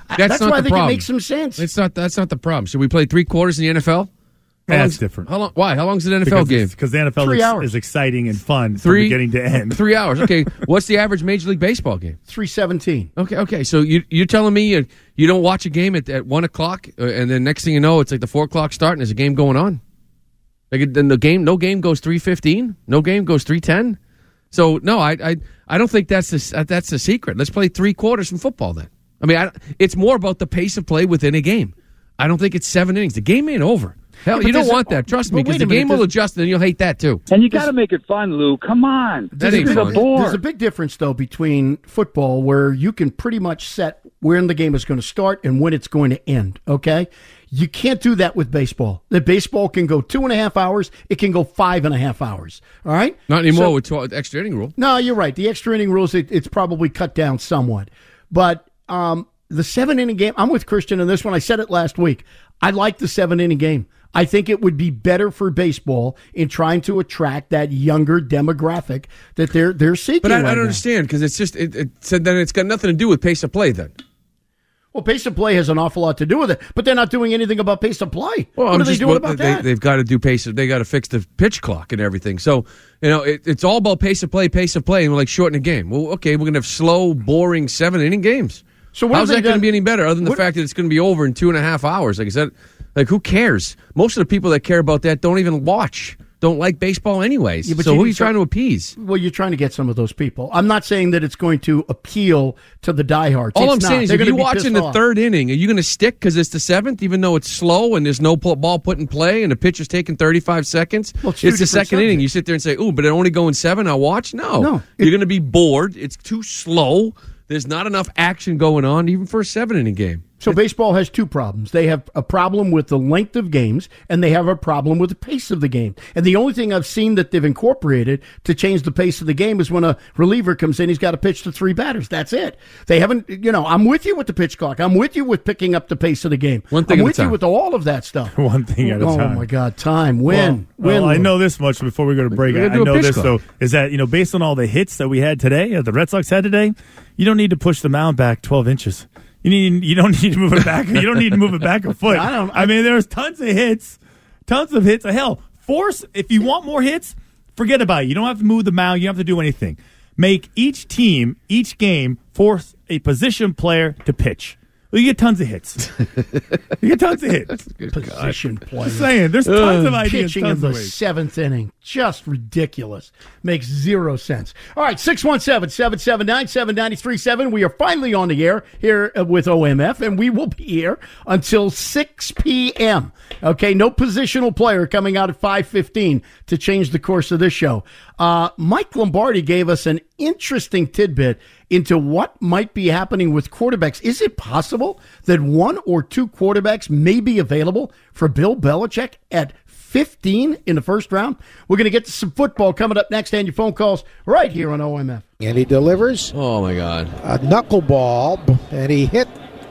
Speaker 8: That's,
Speaker 9: That's
Speaker 8: not
Speaker 9: why I
Speaker 8: the
Speaker 9: think
Speaker 8: problem.
Speaker 9: it makes some sense.
Speaker 8: It's not. That's not the problem. Should we play three quarters in the N F L? How
Speaker 10: That's
Speaker 8: long's-
Speaker 10: different.
Speaker 8: How long? Why? How long's an N F L
Speaker 10: Because
Speaker 8: game?
Speaker 10: Because the N F L
Speaker 9: Three
Speaker 10: is,
Speaker 9: hours.
Speaker 10: is exciting and fun
Speaker 8: Three
Speaker 10: from beginning to end.
Speaker 8: Three hours. Okay. What's the average Major League Baseball game?
Speaker 9: three seventeen.
Speaker 8: Okay. Okay. So you you're telling me you, you don't watch a game at, at one o'clock, uh, and then next thing you know, it's like the four o'clock start, and there's a game going on. Like then the game, no game goes three fifteen. No game goes three ten. So no, I I I don't think that's the that's the secret. Let's play three quarters in football then. I mean, I, it's more about the pace of play within a game. I don't think it's seven innings. The game ain't over. Hell,
Speaker 9: Yeah, but
Speaker 8: you don't
Speaker 9: there's a-
Speaker 8: want that. Trust me,
Speaker 9: but
Speaker 8: because
Speaker 9: wait
Speaker 8: the
Speaker 9: a minute,
Speaker 8: game will
Speaker 9: there's-
Speaker 8: adjust, and you'll hate that too.
Speaker 11: And you got to make it fun, Lou. Come on.
Speaker 8: That
Speaker 9: There's a
Speaker 8: ain't
Speaker 9: big-
Speaker 8: fun.
Speaker 9: There's a big difference, though, between football, where you can pretty much set when the game is going to start and when it's going to end, okay? You can't do that with baseball. The baseball can go two and a half hours. It can go five and a half hours, all right?
Speaker 8: Not anymore
Speaker 9: So-
Speaker 8: with twelve, extra inning rule.
Speaker 9: No, you're right. The extra inning rules, it, it's probably cut down somewhat. But um, the seven inning game, I'm with Christian on this one. I said it last week. I like the seven inning game. I think it would be better for baseball in trying to attract that younger demographic that they're they're seeking.
Speaker 8: But I,
Speaker 9: right
Speaker 8: I don't
Speaker 9: now.
Speaker 8: understand because it's just it, it said then it's got nothing to do with pace of play then.
Speaker 9: Well, pace of play has an awful lot to do with it, but they're not doing anything about pace of play.
Speaker 8: Well,
Speaker 9: what
Speaker 8: I'm
Speaker 9: are they
Speaker 8: just,
Speaker 9: doing
Speaker 8: well,
Speaker 9: about
Speaker 8: they,
Speaker 9: that?
Speaker 8: They've got to do pace. Of, they got to fix the pitch clock and everything. So you know it, it's all about pace of play, pace of play, and we're like shorten the game. Well, okay, we're gonna have slow, boring seven inning games.
Speaker 9: So what
Speaker 8: how's
Speaker 9: have
Speaker 8: that
Speaker 9: they
Speaker 8: going to
Speaker 9: done-
Speaker 8: be any better? Other than the
Speaker 9: what-
Speaker 8: fact that it's going to be over in two and a half hours. Like I said, like who cares? Most of the people that care about that don't even watch. Don't like baseball anyways.
Speaker 9: Yeah, but
Speaker 8: so
Speaker 9: you
Speaker 8: who are
Speaker 9: need
Speaker 8: you
Speaker 9: some-
Speaker 8: trying to appease?
Speaker 9: Well, you're trying to get some of those people. I'm not saying that it's going to appeal to the diehards.
Speaker 8: All
Speaker 9: It's
Speaker 8: I'm
Speaker 9: not.
Speaker 8: saying is,
Speaker 9: They're
Speaker 8: if
Speaker 9: gonna
Speaker 8: you
Speaker 9: be
Speaker 8: watch
Speaker 9: pissed
Speaker 8: in the
Speaker 9: off.
Speaker 8: third inning, are you going to stick because it's the seventh, even though it's slow and there's no pu- ball put in play and the pitcher's taking thirty-five seconds?
Speaker 9: Well,
Speaker 8: it's
Speaker 9: it's two
Speaker 8: the
Speaker 9: different
Speaker 8: second inning.
Speaker 9: subjects.
Speaker 8: You sit there and say, "Ooh, but it only going seven. I'll watch." No,
Speaker 9: No,
Speaker 8: you're going to be bored. It's too slow. There's not enough action going on, even for a seven inning game.
Speaker 9: So baseball has two problems. They have a problem with the length of games, and they have a problem with the pace of the game. And the only thing I've seen that they've incorporated to change the pace of the game is when a reliever comes in, he's got to pitch to three batters. That's it. They haven't, you know, I'm with you with the pitch clock. I'm with you with picking up the pace of the game.
Speaker 8: One thing
Speaker 9: I'm
Speaker 8: at a
Speaker 9: with you
Speaker 8: time.
Speaker 9: with all of that stuff.
Speaker 10: One thing at a
Speaker 9: oh,
Speaker 10: time.
Speaker 9: my God, time. Win.
Speaker 10: Well,
Speaker 9: Win.
Speaker 10: well, I
Speaker 9: Lou.
Speaker 10: know this much before we go to break.
Speaker 8: We're
Speaker 10: I
Speaker 8: gonna do a
Speaker 10: know
Speaker 8: pitch
Speaker 10: this,
Speaker 8: clock.
Speaker 10: though, is that, you know, based on all the hits that we had today, uh, the Red Sox had today, you don't need to push the mound back twelve inches. You need you don't need to move it back. You don't need to move it back a foot.
Speaker 9: I don't-
Speaker 10: I mean, there's tons of hits, tons of hits. Hell, force if you want more hits, forget about it. You don't have to move the mound. You don't have to do anything. Make each team, each game, force a position player to pitch. Well, you get tons of hits. You get tons of hits.
Speaker 9: Position play.
Speaker 10: Just saying, there's tons of ideas.
Speaker 9: Pitching
Speaker 10: Tons
Speaker 9: in
Speaker 10: of
Speaker 9: the
Speaker 10: ways.
Speaker 9: seventh inning. Just ridiculous. Makes zero sense. All right, six one seven, seven seven nine, seven nine three seven. We are finally on the air here uh, with O M F, and we will be here until six p.m. Okay, no positional player coming out at five fifteen to change the course of this show. Uh, Mike Lombardi gave us an interesting tidbit into what might be happening with quarterbacks. Is it possible that one or two quarterbacks may be available for Bill Belichick at fifteen in the first round? We're going to get to some football coming up next, and your phone calls right here on O M F.
Speaker 7: And he delivers
Speaker 8: Oh my God!
Speaker 7: a knuckleball, and he hit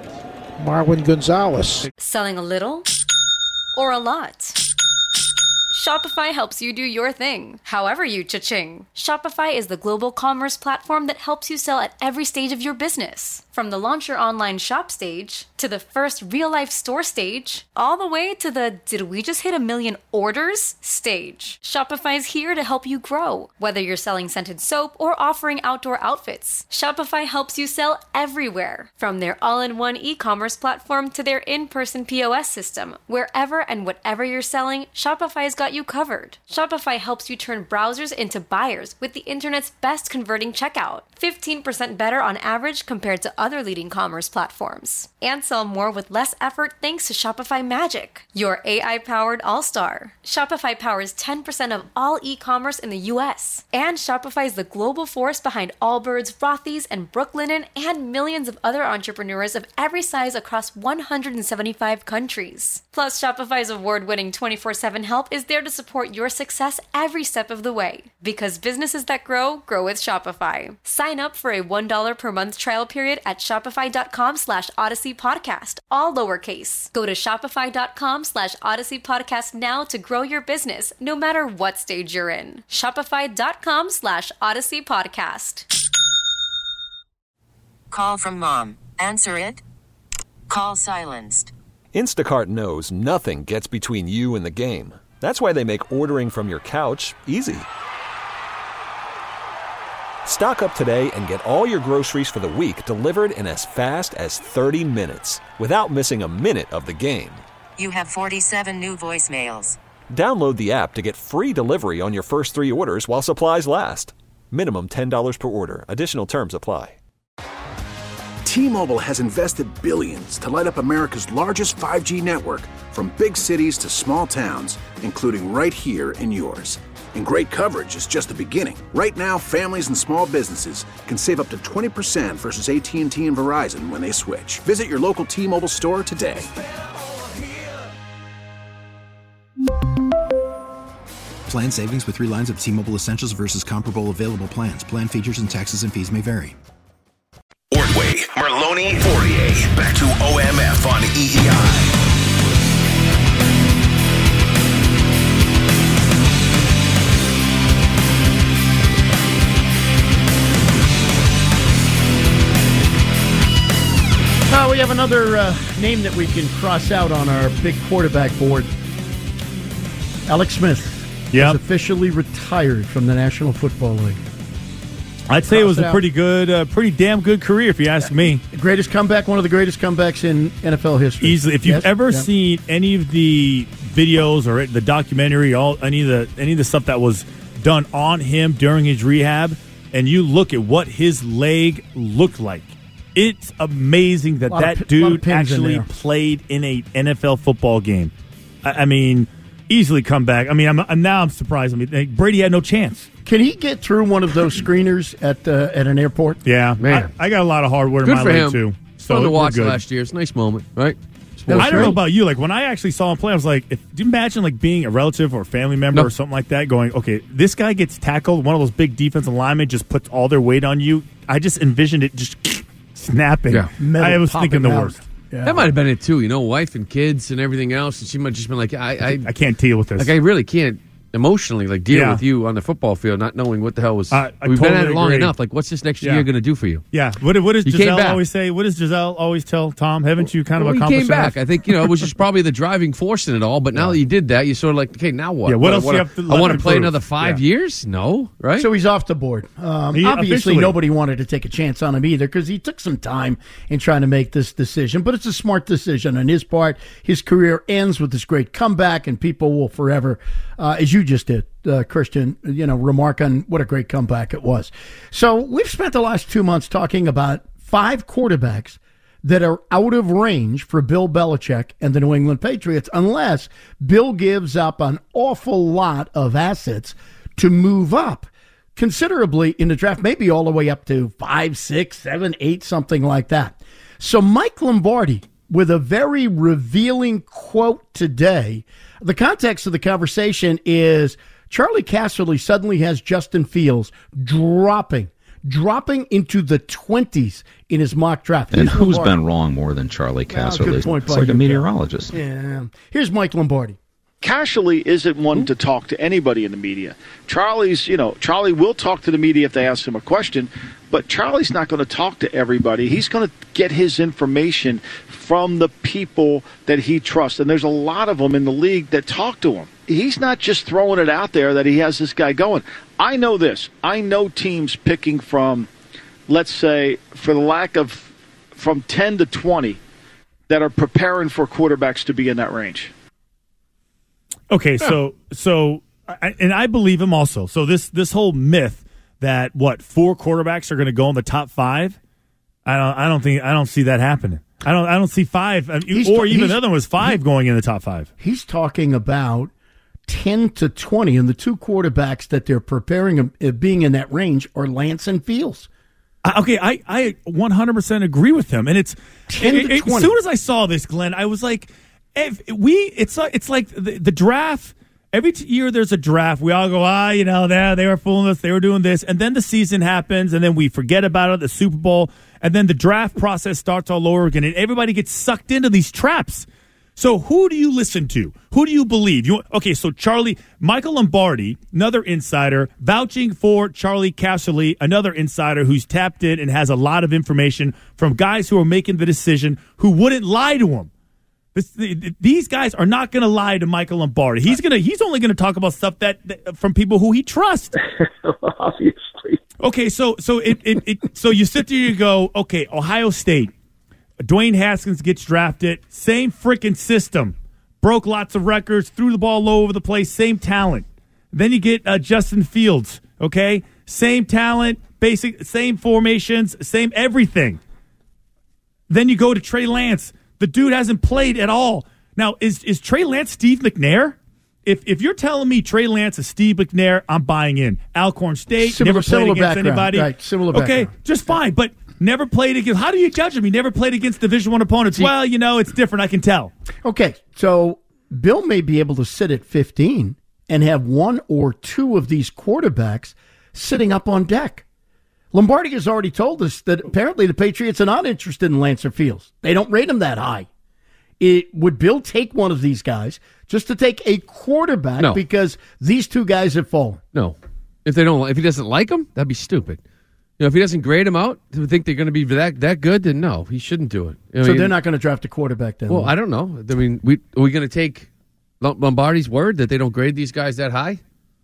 Speaker 7: Marwin Gonzalez.
Speaker 12: Selling a little or a lot? Shopify helps you do your thing, however you cha-ching. Shopify is the global commerce platform that helps you sell at every stage of your business. From the launch your online shop stage, to the first real-life store stage, all the way to the did we just hit a million orders stage. Shopify's here to help you grow. Whether you're selling scented soap or offering outdoor outfits, Shopify helps you sell everywhere. From their all-in-one e-commerce platform to their in-person P O S system, wherever and whatever you're selling, Shopify's got you covered. Shopify helps you turn browsers into buyers with the internet's best converting checkout. fifteen percent better on average compared to other leading commerce platforms. And sell more with less effort thanks to Shopify Magic, your A I-powered all-star. Shopify powers ten percent of all e-commerce in the U S. And Shopify is the global force behind Allbirds, Rothy's, and Brooklinen, and millions of other entrepreneurs of every size across one hundred seventy-five countries. Plus, Shopify's award-winning twenty-four seven help is there to support your success every step of the way. Because businesses that grow, grow with Shopify. Sign up for a one dollar per month trial period at shopify.com slash Odyssey Podcast, all lowercase. Go to shopify.com slash Odyssey Podcast now to grow your business, no matter what stage you're in. Shopify.com slash Odyssey Podcast.
Speaker 13: Call from mom. Answer it. Call silenced.
Speaker 14: Instacart knows nothing gets between you and the game. That's why they make ordering from your couch easy. Stock up today and get all your groceries for the week delivered in as fast as thirty minutes without missing a minute of the game.
Speaker 13: You have forty-seven new voicemails.
Speaker 14: Download the app to get free delivery on your first three orders while supplies last. Minimum ten dollars per order. Additional terms apply.
Speaker 4: T-Mobile has invested billions to light up America's largest five G network, from big cities to small towns, including right here in yours. And great coverage is just the beginning. Right now, families and small businesses can save up to twenty percent versus A T and T and Verizon when they switch. Visit your local T-Mobile store today.
Speaker 5: Plan savings with three lines of T-Mobile Essentials versus comparable available plans. Plan features and taxes and fees may vary.
Speaker 6: Ordway, Merloni, Poirier. Back to O M F on E E I.
Speaker 9: Uh, we have another uh, name that we can cross out on our big quarterback board. Alex Smith
Speaker 10: yep.
Speaker 9: is officially retired from the National Football League.
Speaker 10: I'd say
Speaker 9: cross
Speaker 10: it was
Speaker 9: it
Speaker 10: a
Speaker 9: out.
Speaker 10: pretty good, uh, pretty damn good career, if you ask me.
Speaker 9: The greatest comeback, one of the greatest comebacks in N F L history.
Speaker 10: Easily. If you've
Speaker 9: Yes?
Speaker 10: ever
Speaker 9: Yeah.
Speaker 10: seen any of the videos or the documentary, all any of the any of the stuff that was done on him during his rehab, and you look at what his leg looked like, it's amazing that
Speaker 9: Lot of
Speaker 10: that
Speaker 9: pi- lot of
Speaker 10: dude
Speaker 9: pins in
Speaker 10: actually
Speaker 9: there.
Speaker 10: played in a N F L football game. I, I mean, easily come back. I mean, I'm, I'm now I'm surprised. I mean, Brady had no chance.
Speaker 9: Can he get through one of those screeners at uh, at an airport?
Speaker 10: Yeah,
Speaker 8: Man.
Speaker 10: I, I got a lot of hardware in
Speaker 8: Good
Speaker 10: my
Speaker 8: for
Speaker 10: leg
Speaker 8: him.
Speaker 10: too.
Speaker 8: So fun to
Speaker 10: we're
Speaker 8: watch
Speaker 10: good.
Speaker 8: last year. It's a nice moment, right?
Speaker 10: I don't know about you. Like when I actually saw him play, I was like, if, do you imagine like being a relative or a family member
Speaker 8: No.
Speaker 10: or something like that? Going, okay, this guy gets tackled. One of those big defensive linemen just puts all their weight on you. I just envisioned it just snapping.
Speaker 8: Yeah.
Speaker 9: Metal
Speaker 10: I was thinking the
Speaker 9: popping out.
Speaker 10: worst.
Speaker 9: Yeah.
Speaker 8: That might have been it too, you know, wife and kids and everything else, and she might have just been like, I, I,
Speaker 10: I can't deal with this.
Speaker 8: like, I really can't emotionally like deal
Speaker 10: Yeah.
Speaker 8: with you on the football field, not knowing what the hell was.
Speaker 10: I- I
Speaker 8: We've been at
Speaker 10: totally
Speaker 8: it long
Speaker 10: agree.
Speaker 8: enough. Like, what's this next
Speaker 10: Yeah.
Speaker 8: year going to do for you?
Speaker 10: Yeah. What, what does
Speaker 8: You came
Speaker 10: Giselle
Speaker 8: back.
Speaker 10: always say? What does Giselle always tell Tom? Haven't you kind
Speaker 8: Well,
Speaker 10: of
Speaker 8: he
Speaker 10: accomplished
Speaker 8: came back.
Speaker 10: enough?
Speaker 8: I think you know it was just probably the driving force in it all. But now that you did that, you sort of like, okay, now what?
Speaker 10: Yeah, what else
Speaker 8: what,
Speaker 10: do you have to
Speaker 8: I
Speaker 10: let
Speaker 8: want
Speaker 10: him
Speaker 8: to play
Speaker 10: prove?
Speaker 8: another five
Speaker 10: Yeah.
Speaker 8: years? No, right?
Speaker 9: So he's off the board. Um,
Speaker 10: He-
Speaker 9: obviously,
Speaker 10: officially.
Speaker 9: nobody wanted to take a chance on him either because he took some time in trying to make this decision. But it's a smart decision on his part. His career ends with this great comeback, and people will forever, uh, as you just did, uh, Christian, you know, remark on what a great comeback it was. So we've spent the last two months talking about five quarterbacks that are out of range for Bill Belichick and the New England Patriots unless Bill gives up an awful lot of assets to move up considerably in the draft, maybe all the way up to five, six, seven, eight, something like that. So Mike Lombardi, with a very revealing quote today, the context of the conversation is Charlie Casserly suddenly has Justin Fields dropping, dropping into the twenties in his mock draft.
Speaker 15: And
Speaker 9: Here's
Speaker 15: who's
Speaker 9: Lombardi.
Speaker 15: been wrong more than Charlie
Speaker 9: Well,
Speaker 15: Casserly?
Speaker 9: good point
Speaker 15: It's
Speaker 9: by
Speaker 15: like
Speaker 9: you,
Speaker 15: a
Speaker 9: Bill.
Speaker 15: meteorologist.
Speaker 9: Yeah. Here's Mike Lombardi.
Speaker 16: Casserly isn't one to talk to anybody in the media. Charlie's, you know, Charlie will talk to the media if they ask him a question, but Charlie's not going to talk to everybody. He's going to get his information from the people that he trusts, and there's a lot of them in the league that talk to him. He's not just throwing it out there that he has this guy going. I know this. I know teams picking from, let's say, for the lack of, from ten to twenty that are preparing for quarterbacks to be in that range.
Speaker 10: Okay, so so, I, and I believe him also. So this this whole myth that what four quarterbacks are going to go in the top five, I don't I don't think I don't see that happening. I don't I don't see five, I mean,
Speaker 9: He's
Speaker 10: or
Speaker 9: ta-
Speaker 10: even
Speaker 9: he's-
Speaker 10: the other one was five going in the top five.
Speaker 9: He's talking about ten to twenty, and the two quarterbacks that they're preparing of of being in that range are Lance and Fields.
Speaker 10: Uh, okay, I, I one hundred percent agree with him, and it's
Speaker 9: ten to
Speaker 10: it- it-
Speaker 9: twenty.
Speaker 10: As soon as I saw this, Glenn, I was like, if we it's like it's like the, the draft. Every t- year there's a draft. We all go, ah, you know, they they were fooling us. They were doing this, and then the season happens, and then we forget about it. The Super Bowl, and then the draft process starts all over again, and everybody gets sucked into these traps. So who do you listen to? Who do you believe? You okay? So Charlie, Michael Lombardi, another insider, vouching for Charlie Casserly, another insider who's tapped in and has a lot of information from guys who are making the decision, who wouldn't lie to him. This, the, these guys are not going to lie to Michael Lombardi. He's gonna. He's only going to talk about stuff that, that from people who he trusts.
Speaker 11: Obviously.
Speaker 10: Okay, so so it, it, it so you sit there, you go, okay, Ohio State. Dwayne Haskins gets drafted. Same freaking system. Broke lots of records. Threw the ball all over the place. Same talent. Then you get uh, Justin Fields. Okay? Same talent. Basic. Same formations. Same everything. Then you go to Trey Lance. The dude hasn't played at all. Now, is is Trey Lance Steve McNair? If if you're telling me Trey Lance is Steve McNair, I'm buying in. Alcorn State,
Speaker 9: Similar-
Speaker 10: never played
Speaker 9: similar
Speaker 10: against
Speaker 9: background.
Speaker 10: anybody.
Speaker 9: Right, similar
Speaker 10: Okay,
Speaker 9: background.
Speaker 10: just fine. But never played against. How do you judge him? He never played against Division One opponents. Well, you know, it's different. I can tell.
Speaker 9: Okay, so Bill may be able to sit at fifteen and have one or two of these quarterbacks sitting up on deck. Lombardi has already told us that apparently the Patriots are not interested in Lancer Fields. They don't rate him that high. It, would Bill take one of these guys just to take a quarterback
Speaker 8: No.
Speaker 9: because these two guys have fallen?
Speaker 8: No. If they don't, if he doesn't like them, that'd be stupid. You know, if he doesn't grade them out to think they're going to be that that good, then no, he shouldn't do it. I
Speaker 9: So
Speaker 8: mean,
Speaker 9: they're not going to draft a quarterback then?
Speaker 8: Well, I don't know. I mean, we are we going to take Lombardi's word that they don't grade these guys that high?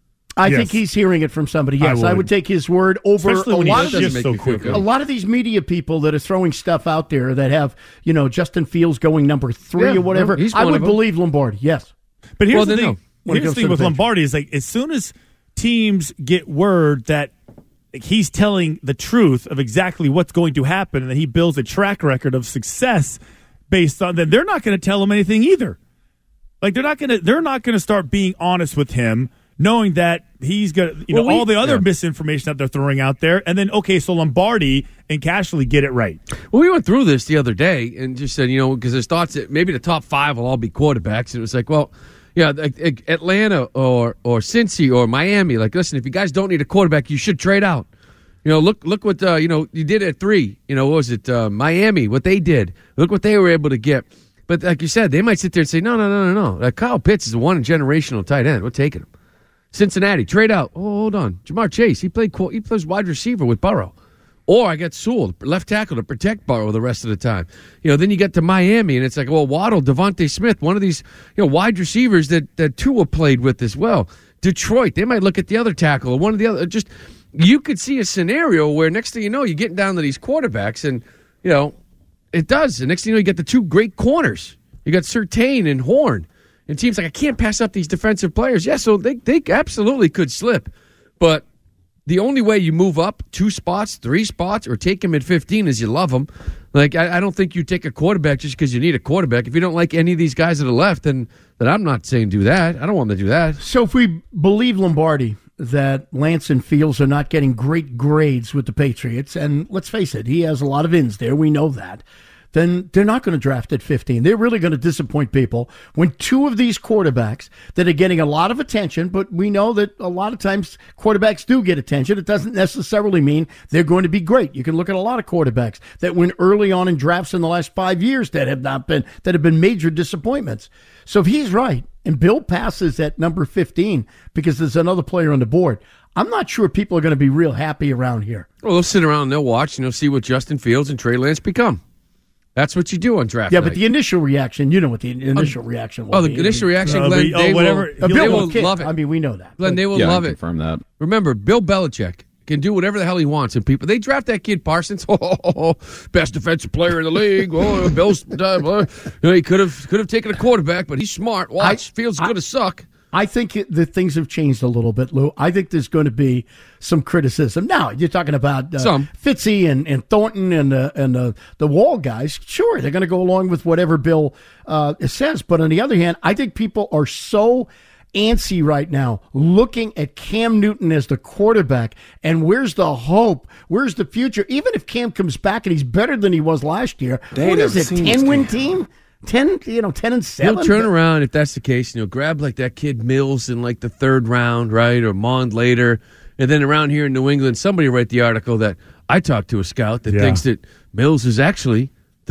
Speaker 9: I
Speaker 10: Yes.
Speaker 9: think he's hearing it from somebody.
Speaker 10: I
Speaker 9: Yes, I would,
Speaker 10: would.
Speaker 9: take his word over
Speaker 10: Especially
Speaker 9: a
Speaker 10: when he
Speaker 9: lot of
Speaker 10: shifts
Speaker 9: these.
Speaker 10: so quickly.
Speaker 9: A lot of these media people that are throwing stuff out there that have, you know, Justin Fields going number three
Speaker 8: Yeah,
Speaker 9: or whatever.
Speaker 8: no, he's
Speaker 9: I
Speaker 8: one
Speaker 9: would
Speaker 8: of them.
Speaker 9: believe Lombardi. Yes.
Speaker 10: But here's
Speaker 8: Well,
Speaker 10: the
Speaker 8: then
Speaker 10: thing.
Speaker 8: no.
Speaker 9: When it
Speaker 10: Here's
Speaker 9: goes
Speaker 10: the
Speaker 9: to
Speaker 10: thing with
Speaker 9: the
Speaker 10: Lombardi is like as soon as teams get word that he's telling the truth of exactly what's going to happen, and that he builds a track record of success based on that, they're not going to tell him anything either. Like they're not going to they're not going to start being honest with him, knowing that he's got you
Speaker 8: Well,
Speaker 10: know
Speaker 8: we-
Speaker 10: all the other
Speaker 8: yeah.
Speaker 10: misinformation that they're throwing out there, and then okay, so Lombardi and Cashley get it right.
Speaker 8: Well, we went through this the other day and just said, you know, because there's thoughts that maybe the top five will all be quarterbacks. And it was like, well, yeah, like, like Atlanta or or Cincy or Miami. Like, listen, if you guys don't need a quarterback, you should trade out. You know, look look what, uh, you know, you did at three. You know, what was it? Uh, Miami, what they did. Look what they were able to get. But like you said, they might sit there and say, no, no, no, no, no. Like Kyle Pitts is a one-generational tight end. We're taking him. Cincinnati, trade out. Oh, hold on. Jamar Chase, he played he plays wide receiver with Burrow. Or I got Sewell, left tackle, to protect Burrow the rest of the time. You know, then you get to Miami, and it's like, well, Waddle, Devontae Smith, one of these, you know, wide receivers that, that Tua played with as well. Detroit, they might look at the other tackle or one of the other. Just, you could see a scenario where next thing you know, you're getting down to these quarterbacks, and, you know, it does. And next thing you know, you get the two great corners. You got Surtain and Horn. And teams like, I can't pass up these defensive players. Yeah, so they, they absolutely could slip. But the only way you move up two spots, three spots, or take them at fifteen is you love them. Like, I, I don't think you take a quarterback just because you need a quarterback. If you don't like any of these guys that are left, then, then I'm not saying do that. I don't want them to do that.
Speaker 9: So if we believe Lombardi that Lance and Fields are not getting great grades with the Patriots, and let's face it, he has a lot of ins there. We know that. Then they're not going to draft at fifteen. They're really going to disappoint people when two of these quarterbacks that are getting a lot of attention, but we know that a lot of times quarterbacks do get attention. It doesn't necessarily mean they're going to be great. You can look at a lot of quarterbacks that went early on in drafts in the last five years that have not been, that have been major disappointments. So if he's right and Bill passes at number fifteen because there's another player on the board, I'm not sure people are going to be real happy around here.
Speaker 8: Well, they'll sit around and they'll watch and they'll see what Justin Fields and Trey Lance become. That's what you do on draft
Speaker 9: Yeah,
Speaker 8: night.
Speaker 9: but the initial reaction, you know what the initial reaction will
Speaker 8: Oh, the
Speaker 9: be.
Speaker 8: initial reaction,
Speaker 10: Uh,
Speaker 8: Glenn,
Speaker 10: but-
Speaker 8: they
Speaker 10: oh, whatever.
Speaker 8: will,
Speaker 9: Uh,
Speaker 8: they
Speaker 9: Bill
Speaker 8: will
Speaker 9: will kick.
Speaker 8: love it.
Speaker 9: I mean, we know that.
Speaker 8: Glenn, they will
Speaker 15: yeah,
Speaker 8: love
Speaker 15: I
Speaker 8: it.
Speaker 15: confirm that.
Speaker 8: Remember, Bill Belichick can do whatever the hell he wants, and people they draft that kid Parsons. Oh, best defensive player in the league. Oh, Bill's. Uh, you know, he could have could have taken a quarterback, but he's smart. Watch,
Speaker 9: I-
Speaker 8: Fields
Speaker 9: I-
Speaker 8: going to suck.
Speaker 9: I think it, that things have changed a little bit, Lou. I think there's going to be some criticism. Now, you're talking about uh,
Speaker 8: Some.
Speaker 9: Fitzy and, and Thornton and, uh, and uh, the Wall guys. Sure, they're going to go along with whatever Bill uh, says. But on the other hand, I think people are so antsy right now looking at Cam Newton as the quarterback. And where's the hope? Where's the future? Even if Cam comes back and he's better than he was last year,
Speaker 15: They
Speaker 9: what is
Speaker 15: never
Speaker 9: it,
Speaker 15: seen this
Speaker 9: ten-win
Speaker 15: Cam.
Speaker 9: team? Ten, you know, ten and seven.
Speaker 8: He'll turn around if that's the case, and he'll grab like that kid Mills in like the third round, right, or Mond later, and then around here in New England, somebody write the article that I talked to a scout that
Speaker 10: Yeah.
Speaker 8: thinks that Mills is actually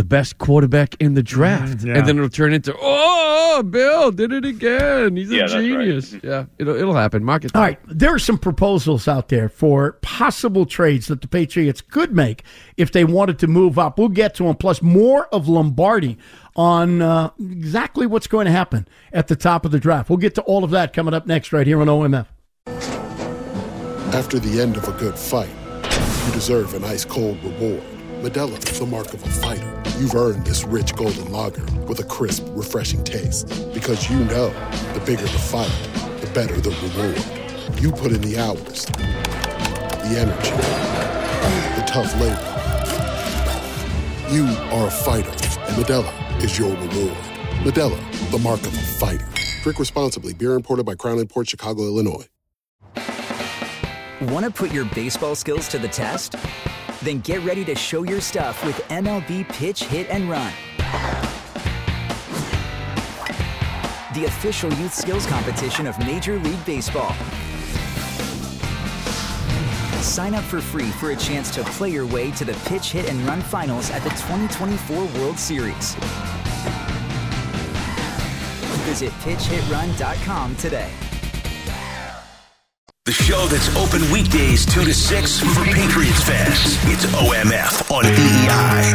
Speaker 8: the best quarterback in the draft.
Speaker 10: Mm, yeah.
Speaker 8: And then it'll turn into, oh, Bill did it again. He's a
Speaker 15: Yeah, that's right.
Speaker 8: genius. Yeah, it'll, it'll happen. Mark it.
Speaker 9: All right, there are some proposals out there for possible trades that the Patriots could make if they wanted to move up. We'll get to them, plus more of Lombardi on uh, exactly what's going to happen at the top of the draft. We'll get to all of that coming up next right here on O M F.
Speaker 17: After the end of a good fight, you deserve an ice-cold reward. Modelo, the mark of a fighter. You've earned this rich golden lager with a crisp, refreshing taste. Because you know, the bigger the fight, the better the reward. You put in the hours, the energy, the tough labor. You are a fighter, and Modelo is your reward. Modelo, the mark of a fighter. Drink responsibly. Beer imported by Crown Imports, Chicago, Illinois.
Speaker 18: Want to put your baseball skills to the test? Then get ready to show your stuff with M L B Pitch, Hit, and Run. The official youth skills competition of Major League Baseball. Sign up for free for a chance to play your way to the Pitch, Hit, and Run finals at the twenty twenty-four World Series. Visit pitch hit run dot com today.
Speaker 6: The show that's open weekdays two to six for Patriots fans. It's O M F on E E I.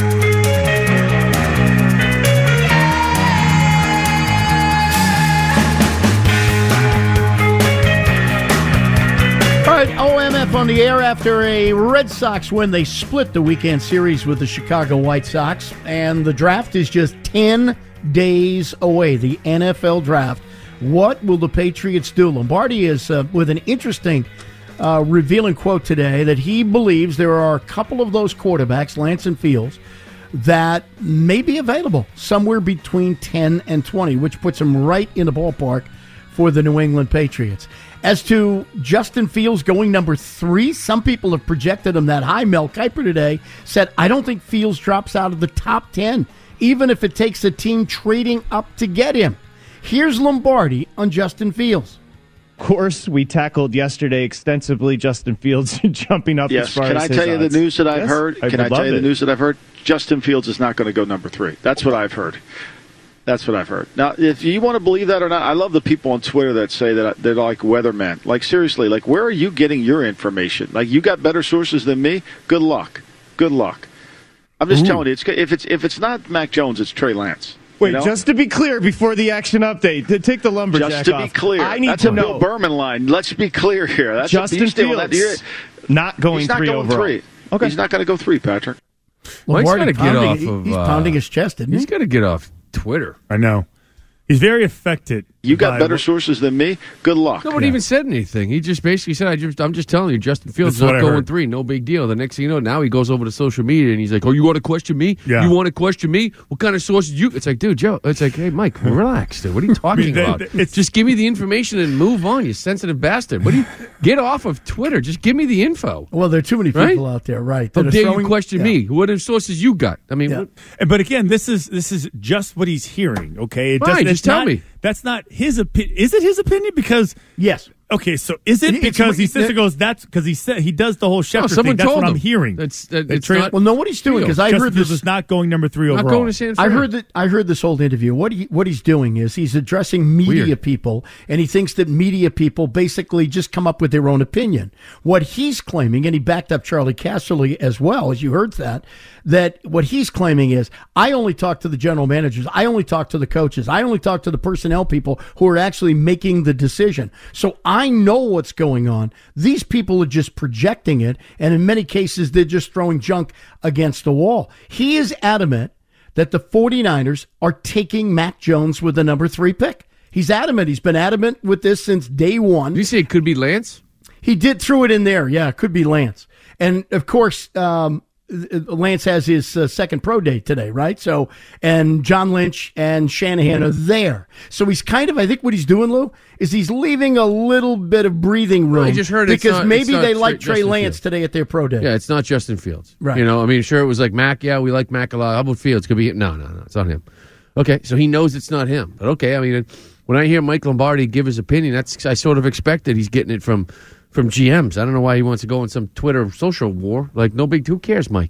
Speaker 9: All right, O M F on the air after a Red Sox win. They split the weekend series with the Chicago White Sox, and the draft is just ten days away, the N F L draft. What will the Patriots do? Lombardi is uh, with an interesting uh, revealing quote today that he believes there are a couple of those quarterbacks, Lance and Fields, that may be available somewhere between ten and twenty, which puts him right in the ballpark for the New England Patriots. As to Justin Fields going number three, some people have projected him that high. Mel Kiper today said, I don't think Fields drops out of the top ten, even if it takes a team trading up to get him. Here's Lombardi on Justin Fields.
Speaker 19: Of course, we tackled yesterday extensively Justin Fields jumping up
Speaker 16: yes.
Speaker 19: as far
Speaker 16: Can
Speaker 19: as
Speaker 16: I
Speaker 19: his
Speaker 16: tell you
Speaker 19: odds.
Speaker 16: the news that I've
Speaker 19: yes,
Speaker 16: heard?
Speaker 19: I
Speaker 16: Can I tell you
Speaker 19: it.
Speaker 16: the news that I've heard? Justin Fields is not going to go number three. That's what I've heard. That's what I've heard. Now, if you want to believe that or not, I love the people on Twitter that say that they're like weathermen. Like, seriously, like, where are you getting your information? Like, you got better sources than me? Good luck. Good luck. I'm just Ooh. telling you, it's, if it's if it's not Mac Jones, it's Trey Lance.
Speaker 19: Wait,
Speaker 16: you know?
Speaker 19: just to be clear before the action update, to take the lumberjack
Speaker 16: Just to
Speaker 19: off,
Speaker 16: be clear,
Speaker 19: I need
Speaker 16: that's
Speaker 19: to
Speaker 16: a
Speaker 19: know.
Speaker 16: Bill Berman line. Let's be clear here. That's
Speaker 19: Justin
Speaker 16: a,
Speaker 19: Fields
Speaker 16: that,
Speaker 19: not going
Speaker 16: he's not
Speaker 19: three
Speaker 16: going
Speaker 19: overall.
Speaker 16: Three.
Speaker 19: Okay.
Speaker 16: He's not going to go three, Patrick.
Speaker 8: Mike's got to get
Speaker 9: pounding,
Speaker 8: off of.
Speaker 9: He's
Speaker 8: uh,
Speaker 9: pounding his chest, isn't he?
Speaker 8: He's got to get off Twitter.
Speaker 10: I know. He's very affected.
Speaker 16: You got better sources than me. Good luck.
Speaker 8: Nobody yeah. even said anything. He just basically said, I just, I'm just telling you, Justin Fields is not going three. No big deal. The next thing you know, now he goes over to social media and he's like, oh, you want to question me?
Speaker 10: Yeah.
Speaker 8: You want to question me? What kind of sources you... It's like, dude, Joe, it's like, hey, Mike, relax, dude. What are you talking I mean, about? It's, just give me the information and move on, you sensitive bastard. What do you... Get off of Twitter. Just give me the info.
Speaker 9: Well, there are too many people
Speaker 8: right?
Speaker 9: out there, right?
Speaker 8: How dare
Speaker 9: throwing,
Speaker 8: you question
Speaker 9: yeah.
Speaker 8: me? What are sources you got? I mean...
Speaker 10: Yeah.
Speaker 8: What,
Speaker 10: but again, this is this is just what he's hearing, okay? It
Speaker 8: Fine, just tell
Speaker 10: not,
Speaker 8: me.
Speaker 10: That's not his opinion. Is it his opinion? Because
Speaker 9: yes.
Speaker 10: Okay, so is it because he says it goes? That's because he said he does the whole Schefter
Speaker 8: no,
Speaker 10: thing. That's
Speaker 8: told
Speaker 10: what
Speaker 8: him.
Speaker 10: I'm hearing.
Speaker 8: That's that,
Speaker 10: it's
Speaker 8: not,
Speaker 9: well, no, what he's doing because I
Speaker 10: Justin
Speaker 9: heard this
Speaker 10: is not going number three
Speaker 8: not
Speaker 10: overall.
Speaker 8: Going to San Fran.
Speaker 9: I heard that. I heard this whole interview. What he what he's doing is he's addressing media
Speaker 8: Weird.
Speaker 9: people, and he thinks that media people basically just come up with their own opinion. What he's claiming, and he backed up Charlie Casserly as well, as you heard that. That what he's claiming is, I only talk to the general managers. I only talk to the coaches. I only talk to the personnel people who are actually making the decision. So I know what's going on. These people are just projecting it, and in many cases, they're just throwing junk against the wall. He is adamant that the 49ers are taking Mac Jones with the number three pick. He's adamant. He's been adamant with this since day one.
Speaker 8: Did you say it could be Lance?
Speaker 9: He did throw it in there. Yeah, it could be Lance. And, of course, um, Lance has his uh, second pro day today, right? So, and John Lynch and Shanahan are there. So he's kind of, I think what he's doing, Lou, is he's leaving a little bit of breathing room.
Speaker 8: I just heard
Speaker 9: because
Speaker 8: it's not,
Speaker 9: maybe
Speaker 8: it's not
Speaker 9: they like Trey
Speaker 8: Justin
Speaker 9: Lance
Speaker 8: Fields.
Speaker 9: today at their pro day.
Speaker 8: Yeah, it's not Justin Fields.
Speaker 9: Right.
Speaker 8: You know, I mean, sure, it was like Mac. Yeah, we like Mac a lot. How about Fields? Could be no, no, no. It's not him. Okay, so he knows it's not him. But okay, I mean, when I hear Mike Lombardi give his opinion, that's I sort of expected he's getting it from from G Ms. I don't know why he wants to go in some Twitter social war. Like, no big. Who cares, Mike?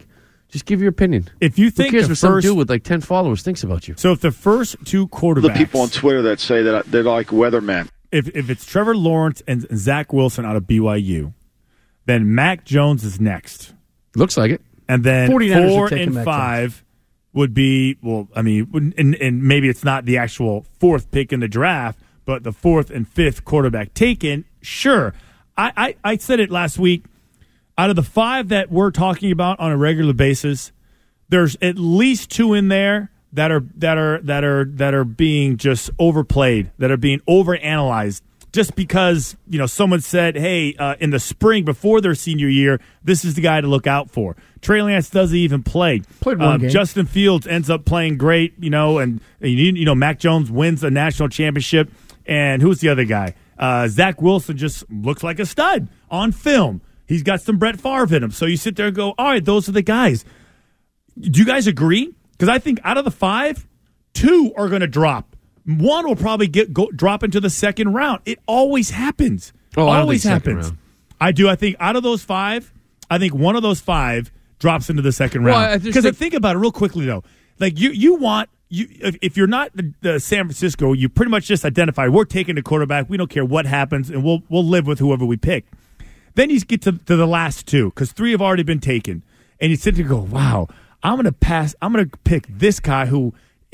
Speaker 8: Just give your opinion.
Speaker 10: If you think
Speaker 8: Who cares
Speaker 10: the
Speaker 8: what some
Speaker 10: first,
Speaker 8: dude with like ten followers thinks about you?
Speaker 10: So if the first two quarterbacks,
Speaker 16: The people on Twitter that say that they're like weathermen.
Speaker 10: If if it's Trevor Lawrence and Zach Wilson out of B Y U, then Mac Jones is next.
Speaker 8: Looks like it.
Speaker 10: And then
Speaker 9: 49ers
Speaker 10: four
Speaker 9: are taking
Speaker 10: and
Speaker 9: Mac
Speaker 10: five would be, well, I mean, and, and maybe it's not the actual fourth pick in the draft, but the fourth and fifth quarterback taken. Sure. I, I, I said it last week. Out of the five that we're talking about on a regular basis, there's at least two in there that are that are that are that are being just overplayed, that are being overanalyzed. Just because, you know, someone said, hey, uh, in the spring before their senior year, this is the guy to look out for. Trey Lance doesn't even play.
Speaker 9: Played one
Speaker 10: um,
Speaker 9: game.
Speaker 10: Justin Fields ends up playing great, you know, and, and you, you know, Mac Jones wins a national championship. And who's the other guy? Uh, Zach Wilson just looks like a stud on film. He's got some Brett Favre in him. So you sit there and go, all right, those are the guys. Do you guys agree? Because I think out of the five, two are going to drop. One will probably get go, drop into the second round. It always happens.
Speaker 8: Oh, I don't
Speaker 10: always
Speaker 8: think second
Speaker 10: happens.
Speaker 8: round.
Speaker 10: I do. I think out of those five, I think one of those five drops into the second
Speaker 8: Well, I
Speaker 10: round.
Speaker 8: just
Speaker 10: Because
Speaker 8: think-
Speaker 10: think about it real quickly though. Like you, you want you if, if you're not the, the San Francisco, you pretty much just identify we're taking the quarterback. We don't care what happens, and we'll we'll live with whoever we pick. Then you get to, to the last two because three have already been taken, and you sit there and go, "Wow, I'm going to pass. I'm going to pick this guy who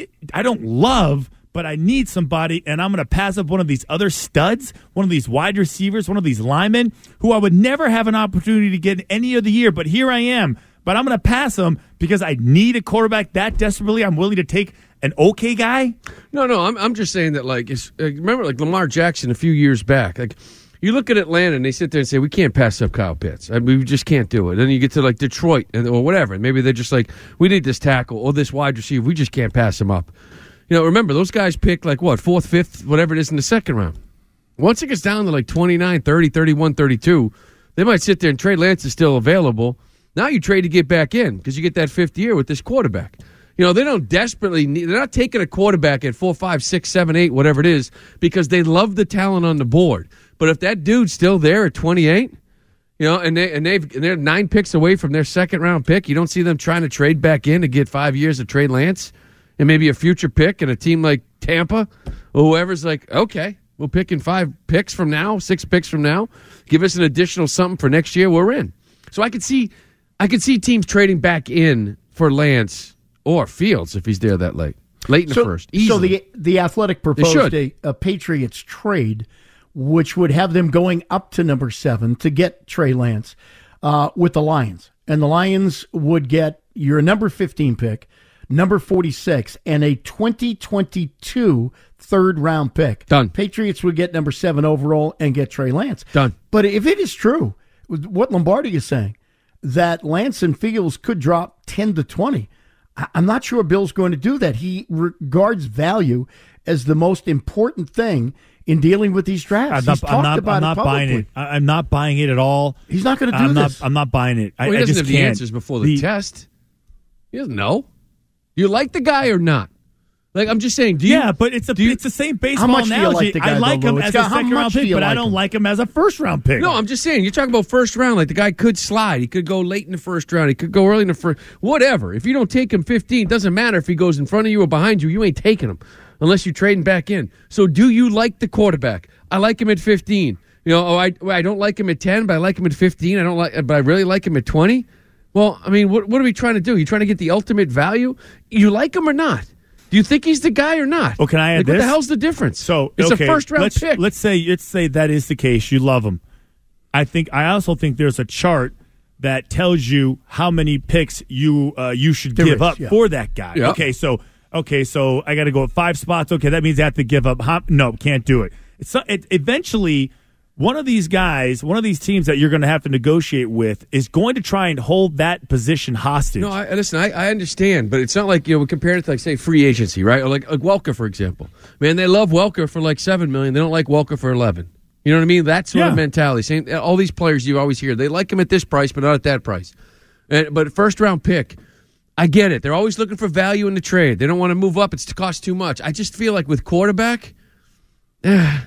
Speaker 10: I don't love." But I need somebody, and I'm going to pass up one of these other studs, one of these wide receivers, one of these linemen, who I would never have an opportunity to get any other year. But here I am. But I'm going to pass them because I need a quarterback that desperately. I'm willing to take an okay guy.
Speaker 8: No, no, I'm I'm just saying that, like, it's, uh, remember, like, Lamar Jackson a few years back. Like, you look at Atlanta, and they sit there and say, we can't pass up Kyle Pitts. I mean, we just can't do it. Then you get to, like, Detroit and, or whatever, and maybe they're just like, we need this tackle or this wide receiver. We just can't pass him up. You know, remember, those guys pick, like, what, fourth, fifth, whatever it is in the second round. Once it gets down to, like, twenty-nine, thirty, thirty-one, thirty-two, they might sit there and Trey Lance is still available. Now you trade to get back in because you get that fifth year with this quarterback. You know, they don't desperately need, they're not taking a quarterback at four, five, six, seven, eight, whatever it is, because they love the talent on the board. But if that dude's still there at twenty-eight, you know, and, they, and, they've, and they're nine picks away from their second round pick, you don't see them trying to trade back in to get five years of Trey Lance and maybe a future pick and a team like Tampa or whoever's like, okay, we'll pick in five picks from now, six picks from now. Give us an additional something for next year. We're in. So I could see, I could see teams trading back in for Lance or Fields if he's there that late, late in the
Speaker 9: so,
Speaker 8: first.
Speaker 9: So
Speaker 8: Easily.
Speaker 9: the the Athletic proposed a, a Patriots trade, which would have them going up to number seven to get Trey Lance uh, with the Lions, and the Lions would get your number fifteen pick, number forty-six, and a twenty twenty-two third round pick.
Speaker 8: Done.
Speaker 9: Patriots would get number seven overall and get Trey Lance.
Speaker 8: Done.
Speaker 9: But if it is true, what Lombardi is saying, that Lance and Fields could drop ten to twenty, I- I'm not sure Bill's going to do that. He regards value as the most important thing in dealing with these drafts.
Speaker 10: I'm not,
Speaker 9: He's talked
Speaker 10: I'm not,
Speaker 9: about
Speaker 10: I'm not
Speaker 9: it
Speaker 10: buying
Speaker 9: publicly.
Speaker 10: it. I- I'm not buying it at all.
Speaker 9: He's not going to do
Speaker 10: I'm
Speaker 9: this.
Speaker 10: Not, I'm not buying it. I,
Speaker 8: Well, he
Speaker 10: I
Speaker 8: doesn't
Speaker 10: just
Speaker 8: have the
Speaker 10: can't.
Speaker 8: answers before the, test. He doesn't know. Do you like the guy or not? Like, I'm just saying, do you?
Speaker 10: Yeah, but it's a
Speaker 8: do you-
Speaker 10: it's the same baseball
Speaker 9: much do you
Speaker 10: analogy.
Speaker 9: like the guy,
Speaker 10: I like
Speaker 9: though,
Speaker 10: him
Speaker 9: Lou?
Speaker 10: as
Speaker 9: It's
Speaker 10: a
Speaker 9: got- how
Speaker 10: second
Speaker 9: much
Speaker 10: round
Speaker 9: do
Speaker 10: pick,
Speaker 9: you
Speaker 10: but I
Speaker 9: like
Speaker 10: don't
Speaker 9: him?
Speaker 10: like him as a first round pick.
Speaker 8: No, I'm just saying, you're talking about first round. Like, the guy could slide. He could go late in the first round. He could go early in the first. Whatever. If you don't take him fifteen, it doesn't matter if he goes in front of you or behind you. You ain't taking him unless you're trading back in. So do you like the quarterback? I like him at fifteen. You know, oh, I, I don't like him at ten, but I like him at fifteen. I don't like, but I really like him at twenty. Well, I mean, what, what are we trying to do? You trying to get the ultimate value? You like him or not? Do you think he's the guy or not?
Speaker 10: Well, can I add
Speaker 8: like,
Speaker 10: this?
Speaker 8: What the hell's the difference?
Speaker 10: So
Speaker 8: it's
Speaker 10: okay,
Speaker 8: a first round
Speaker 10: let's,
Speaker 8: pick.
Speaker 10: Let's say let's say that is the case. You love him. I think I also think there's a chart that tells you how many picks you uh, you should
Speaker 9: There
Speaker 10: give
Speaker 9: is,
Speaker 10: up
Speaker 9: yeah.
Speaker 10: for that guy.
Speaker 8: Yeah.
Speaker 10: Okay, so okay, so I got to go at five spots. Okay, that means I have to give up. How, no, can't do it. It's it, eventually. One of these guys, one of these teams that you're going to have to negotiate with is going to try and hold that position hostage.
Speaker 8: No, I, listen, I, I understand, but it's not like, you know, we compare it to, like, say, free agency, right? Or like, like Welker, for example. Man, they love Welker for like seven million dollars. They don't like Welker for eleven. You know what I mean? That sort
Speaker 10: Yeah.
Speaker 8: of mentality. Same, all these players you always hear, they like him at this price, but not at that price. And, but first round pick, I get it. They're always looking for value in the trade. They don't want to move up. It's to cost too much. I just feel like with quarterback, eh,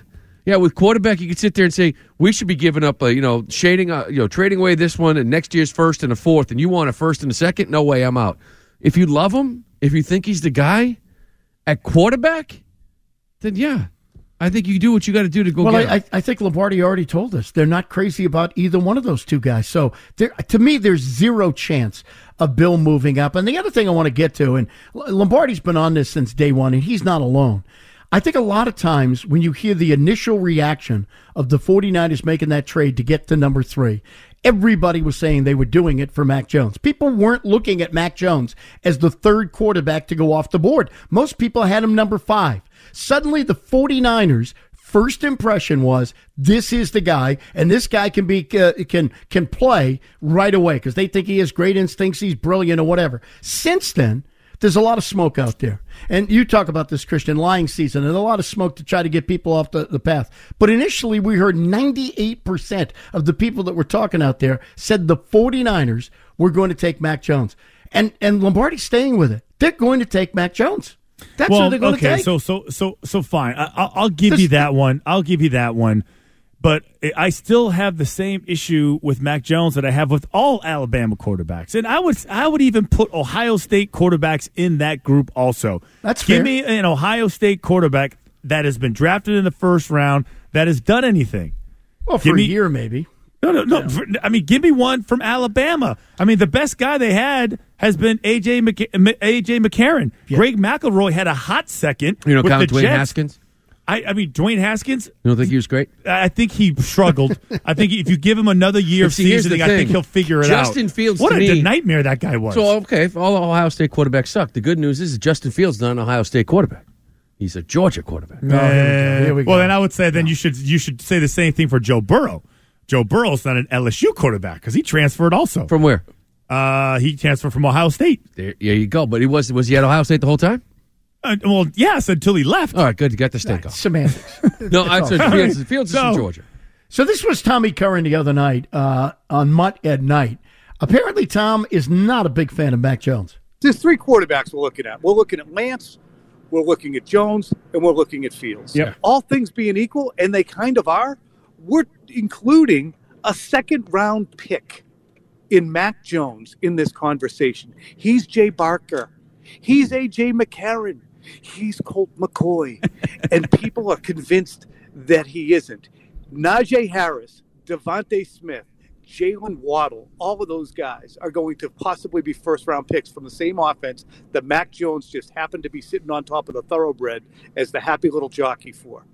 Speaker 8: Yeah, with quarterback, you could sit there and say we should be giving up, a, you know, shading, uh, you know, trading away this one and next year's first and a fourth, and you want a first and a second. No way, I'm out. If you love him, if you think he's the guy at quarterback, then yeah, I think you do what you got to do to go.
Speaker 9: Well,
Speaker 8: get
Speaker 9: I,
Speaker 8: him.
Speaker 9: I think Lombardi already told us they're not crazy about either one of those two guys. So there, to me, there's zero chance of Bill moving up. And the other thing I want to get to, and Lombardi's been on this since day one, and he's not alone. I think a lot of times when you hear the initial reaction of the 49ers making that trade to get to number three, everybody was saying they were doing it for Mac Jones. People weren't looking at Mac Jones as the third quarterback to go off the board. Most people had him number five. Suddenly the 49ers' first impression was this is the guy, and this guy can be uh, can can play right away because they think he has great instincts, he's brilliant or whatever. Since then, there's a lot of smoke out there. And you talk about this, Christian, lying season, and a lot of smoke to try to get people off the, the path. But initially, we heard ninety-eight percent of the people that were talking out there said the 49ers were going to take Mac Jones. And and Lombardi's staying with it. They're going to take Mac Jones. That's
Speaker 10: well,
Speaker 9: what they're going
Speaker 10: okay,
Speaker 9: to take.
Speaker 10: so so so so fine. I, I'll, I'll give
Speaker 9: This-
Speaker 10: you that one. I'll give you that one. But I still have the same issue with Mac Jones that I have with all Alabama quarterbacks, and I would I would even put Ohio State quarterbacks in that group also.
Speaker 9: That's
Speaker 10: Give
Speaker 9: fair.
Speaker 10: me an Ohio State quarterback that has been drafted in the first round that has done anything.
Speaker 9: Well, for
Speaker 10: Give
Speaker 9: a
Speaker 10: me-
Speaker 9: year, maybe.
Speaker 10: No, no, no. For- I mean, give me one from Alabama. I mean, the best guy they had has been A J Mc- A J McCarron. Greg McElroy had a hot second.
Speaker 8: You know,
Speaker 10: with
Speaker 8: count
Speaker 10: the
Speaker 8: Dwayne
Speaker 10: Jets.
Speaker 8: Haskins.
Speaker 10: I, I mean, Dwayne Haskins.
Speaker 8: You don't think he was great?
Speaker 10: I think he struggled. I think if you give him another year of
Speaker 8: See, here's the
Speaker 10: seasoning, I think
Speaker 8: thing.
Speaker 10: he'll figure it out.
Speaker 8: Justin Fields,
Speaker 10: what
Speaker 8: to
Speaker 10: a
Speaker 8: me-
Speaker 10: nightmare that guy was.
Speaker 8: So, okay, if all Ohio State quarterbacks suck, the good news is that Justin Fields is not an Ohio State quarterback. He's a Georgia quarterback.
Speaker 10: Uh,
Speaker 9: Here we go.
Speaker 10: Well, then I would say then you should you should say the same thing for Joe Burrow. Joe Burrow's not an L S U quarterback because he transferred also.
Speaker 8: From where?
Speaker 10: Uh, he transferred from Ohio State.
Speaker 8: There, there you go. But he was was he at Ohio State the whole time?
Speaker 10: Uh, well, yes, until he left.
Speaker 8: All right, good. You got the stink off.
Speaker 9: Semantics.
Speaker 8: No, I said
Speaker 9: all.
Speaker 8: Fields, Fields is from
Speaker 10: So-
Speaker 8: Georgia.
Speaker 9: So this was Tommy Curran the other night uh, on Mutt at Night. Apparently, Tom is not a big fan of Mac Jones.
Speaker 15: There's three quarterbacks we're looking at. We're looking at Lance, we're looking at Jones, and we're looking at Fields.
Speaker 10: Yep.
Speaker 15: All things being equal, and they kind of are, we're including a second round pick in Mac Jones in this conversation. He's Jay Barker. He's A J McCarron. He's Colt McCoy. And people are convinced that he isn't. Najee Harris, Devontae Smith, Jalen Waddle, all of those guys are going to possibly be first-round picks from the same offense that Mac Jones just happened to be sitting on top of the thoroughbred as the happy little jockey for.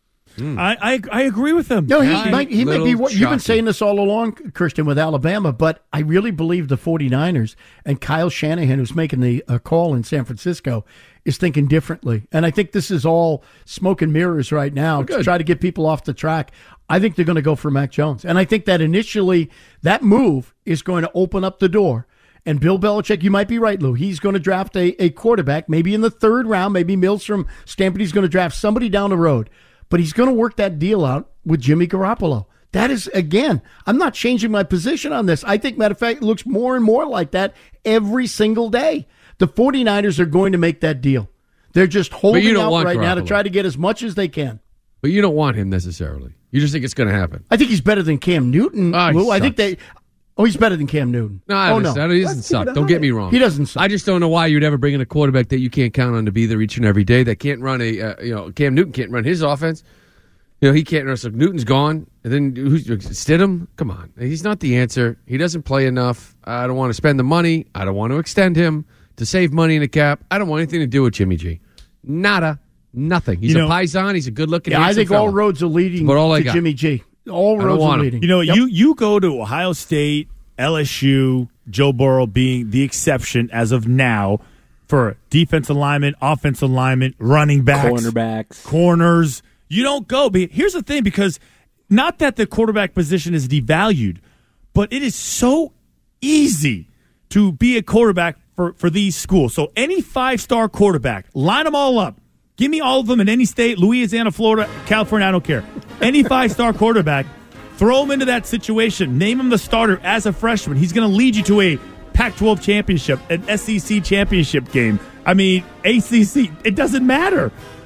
Speaker 10: I, I I agree with him.
Speaker 9: No, he
Speaker 10: I-
Speaker 9: might, he may
Speaker 8: little
Speaker 9: be what you've been
Speaker 8: jockey.
Speaker 9: saying this all along, Christian, with Alabama, but I really believe the 49ers and Kyle Shanahan, who's making the uh, call in San Francisco, is thinking differently. And I think this is all smoke and mirrors right now to try to get people off the track. I think they're going to go for Mac Jones. And I think that initially that move is going to open up the door. And Bill Belichick, you might be right, Lou. He's going to draft a, a quarterback, maybe in the third round. Maybe Mills from Stanford. He's going to draft somebody down the road. But he's going to work that deal out with Jimmy Garoppolo. That is, again, I'm not changing my position on this. I think, matter of fact, it looks more and more like that every single day. The 49ers are going to make that deal. They're just holding
Speaker 8: don't
Speaker 9: out
Speaker 8: want
Speaker 9: right now to
Speaker 8: Garoppolo.
Speaker 9: try to get as much as they can.
Speaker 8: But you don't want him necessarily. You just think it's going to happen.
Speaker 9: I think he's better than Cam Newton.
Speaker 8: Ah, he
Speaker 9: Lou. I think
Speaker 8: sucks.
Speaker 9: they. Oh, he's better than Cam Newton.
Speaker 8: No,
Speaker 9: oh,
Speaker 8: no, he doesn't suck. Don't get me wrong.
Speaker 9: He doesn't suck.
Speaker 8: I just don't know why you'd ever bring in a quarterback that you can't count on to be there each and every day. That can't run a, uh, you know, Cam Newton can't run his offense. You know, he can't run. So Newton's gone, and then who's Stidham? Come on, he's not the answer. He doesn't play enough. I don't want to spend the money. I don't want to extend him to save money in the cap. I don't want anything to do with Jimmy G. Nada, nothing. He's
Speaker 10: You
Speaker 8: a
Speaker 10: know-
Speaker 8: paisan. He's a good-looking.
Speaker 9: Yeah, I
Speaker 8: handsome
Speaker 9: think all
Speaker 8: fella.
Speaker 9: roads are leading
Speaker 8: But all I
Speaker 9: to
Speaker 8: got.
Speaker 9: Jimmy G. All
Speaker 8: I don't
Speaker 9: roads are
Speaker 8: want him.
Speaker 9: leading.
Speaker 10: You know,
Speaker 9: Yep.
Speaker 10: you you go to Ohio State, L S U, Joe Burrow being the exception as of now for defensive linemen, offensive linemen, running backs,
Speaker 20: Cornerbacks.
Speaker 10: corners. You don't go. But here's the thing, because not that the quarterback position is devalued, but it is so easy to be a quarterback for, for these schools. So any five-star quarterback, line them all up. Give me all of them in any state, Louisiana, Florida, California, I don't care. Any five-star quarterback, throw him into that situation. Name him the starter as a freshman. He's going to lead you to a Pac twelve championship, an S E C championship game. I mean, A C C, it doesn't matter. Like,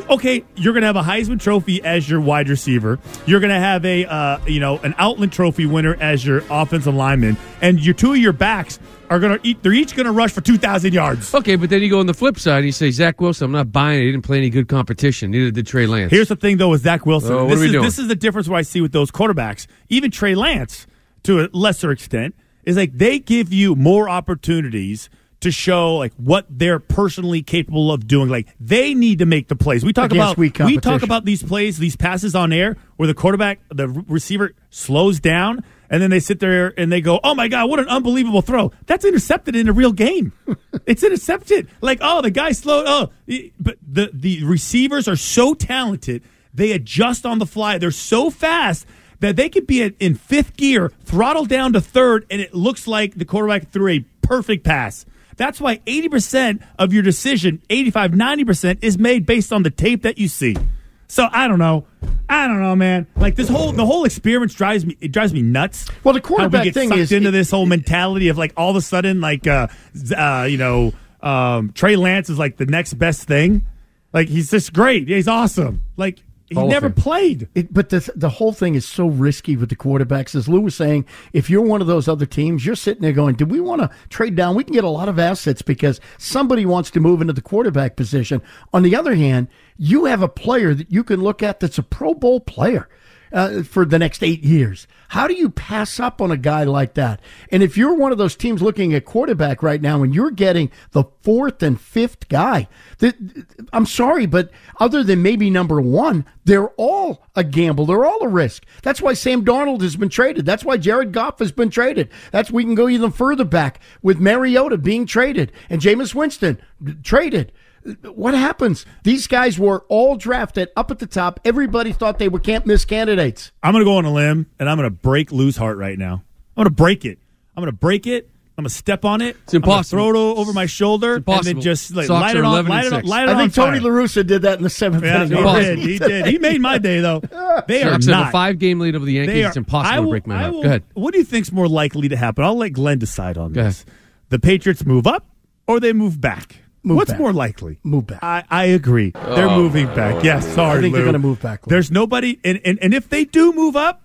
Speaker 10: okay, you're going to have a Heisman Trophy as your wide receiver. You're going to have a uh, you know an Outland Trophy winner as your offensive lineman, and your two of your backs are going to eat. They're each going to rush for two thousand yards.
Speaker 8: Okay, but then you go on the flip side and you say Zach Wilson. I'm not buying it. He didn't play any good competition. Neither did Trey Lance.
Speaker 10: Here's the thing, though, with Zach Wilson.
Speaker 8: Oh, what
Speaker 10: this
Speaker 8: are we
Speaker 10: is
Speaker 8: doing?
Speaker 10: this is the difference where I see with those quarterbacks. Even Trey Lance, to a lesser extent, is like they give you more opportunities to show like what they're personally capable of doing. Like they need to make the plays. We talk
Speaker 9: Against
Speaker 10: about
Speaker 9: weak
Speaker 10: we talk
Speaker 9: competition.
Speaker 10: about these plays, these passes on air where the quarterback, the receiver slows down, and then they sit there and they go, "Oh my God, what an unbelievable throw!" That's intercepted in a real game. It's intercepted. Like, oh, the guy slowed. Oh, but the the receivers are so talented. They adjust on the fly. They're so fast that they could be in fifth gear, throttle down to third, and it looks like the quarterback threw a perfect pass. That's why eighty percent of your decision, eighty-five, ninety percent, is made based on the tape that you see. So I don't know. I don't know, man. Like this whole the whole experience drives me it drives me nuts.
Speaker 9: Well, the
Speaker 10: How
Speaker 9: quarterback
Speaker 10: we get
Speaker 9: thing
Speaker 10: sucked
Speaker 9: is
Speaker 10: into
Speaker 9: it-
Speaker 10: this whole mentality of like all of a sudden like uh, uh you know um, Trey Lance is like the next best thing. Like he's just great. He's awesome. Like he
Speaker 9: Hall of
Speaker 10: never
Speaker 9: Fame.
Speaker 10: played.
Speaker 9: It, but the the whole thing is so risky with the quarterbacks. As Lou was saying, if you're one of those other teams, you're sitting there going, do we want to trade down? We can get a lot of assets because somebody wants to move into the quarterback position. On the other hand, you have a player that you can look at that's a Pro Bowl player uh, for the next eight years. How do you pass up on a guy like that? And if you're one of those teams looking at quarterback right now and you're getting the fourth and fifth guy, that, I'm sorry, but other than maybe number one, they're all a gamble. They're all a risk. That's why Sam Darnold has been traded. That's why Jared Goff has been traded. That's we can go even further back with Mariota being traded and Jameis Winston traded. What happens? These guys were all drafted up at the top. Everybody thought they were can't-miss candidates.
Speaker 10: I'm going to go on a limb, and I'm going to break Lou's heart right now. I'm going to break it. I'm going to break it. I'm going to step on it.
Speaker 8: It's impossible.
Speaker 10: I'm going to throw it over my shoulder and then just like,
Speaker 8: Sox
Speaker 10: light it
Speaker 8: are
Speaker 10: on,
Speaker 8: eleven
Speaker 10: light
Speaker 8: and
Speaker 10: it on,
Speaker 8: six.
Speaker 10: light it
Speaker 9: I
Speaker 10: on
Speaker 9: think
Speaker 10: fire.
Speaker 9: Tony La Russa did that in the seventh
Speaker 10: Yeah,
Speaker 9: inning.
Speaker 10: he
Speaker 9: already.
Speaker 10: did. He did. He made my day, though. They are
Speaker 8: Sox have
Speaker 10: not.
Speaker 8: a five-game lead over the Yankees.
Speaker 10: They are-
Speaker 8: It's impossible
Speaker 10: I will-
Speaker 8: to break my
Speaker 10: I
Speaker 8: heart.
Speaker 10: will-
Speaker 8: Go ahead.
Speaker 10: What do you think's more likely to happen? I'll let Glenn decide on
Speaker 8: Go
Speaker 10: this.
Speaker 8: ahead.
Speaker 10: The Patriots move up or they move back?
Speaker 9: Move
Speaker 10: What's
Speaker 9: back.
Speaker 10: more likely?
Speaker 9: Move back.
Speaker 10: I, I agree. They're
Speaker 8: Oh,
Speaker 10: moving back. Yes, sorry,
Speaker 9: I think
Speaker 10: Lou.
Speaker 9: they're going to move back. Lou.
Speaker 10: There's nobody, and, and, and if they do move up,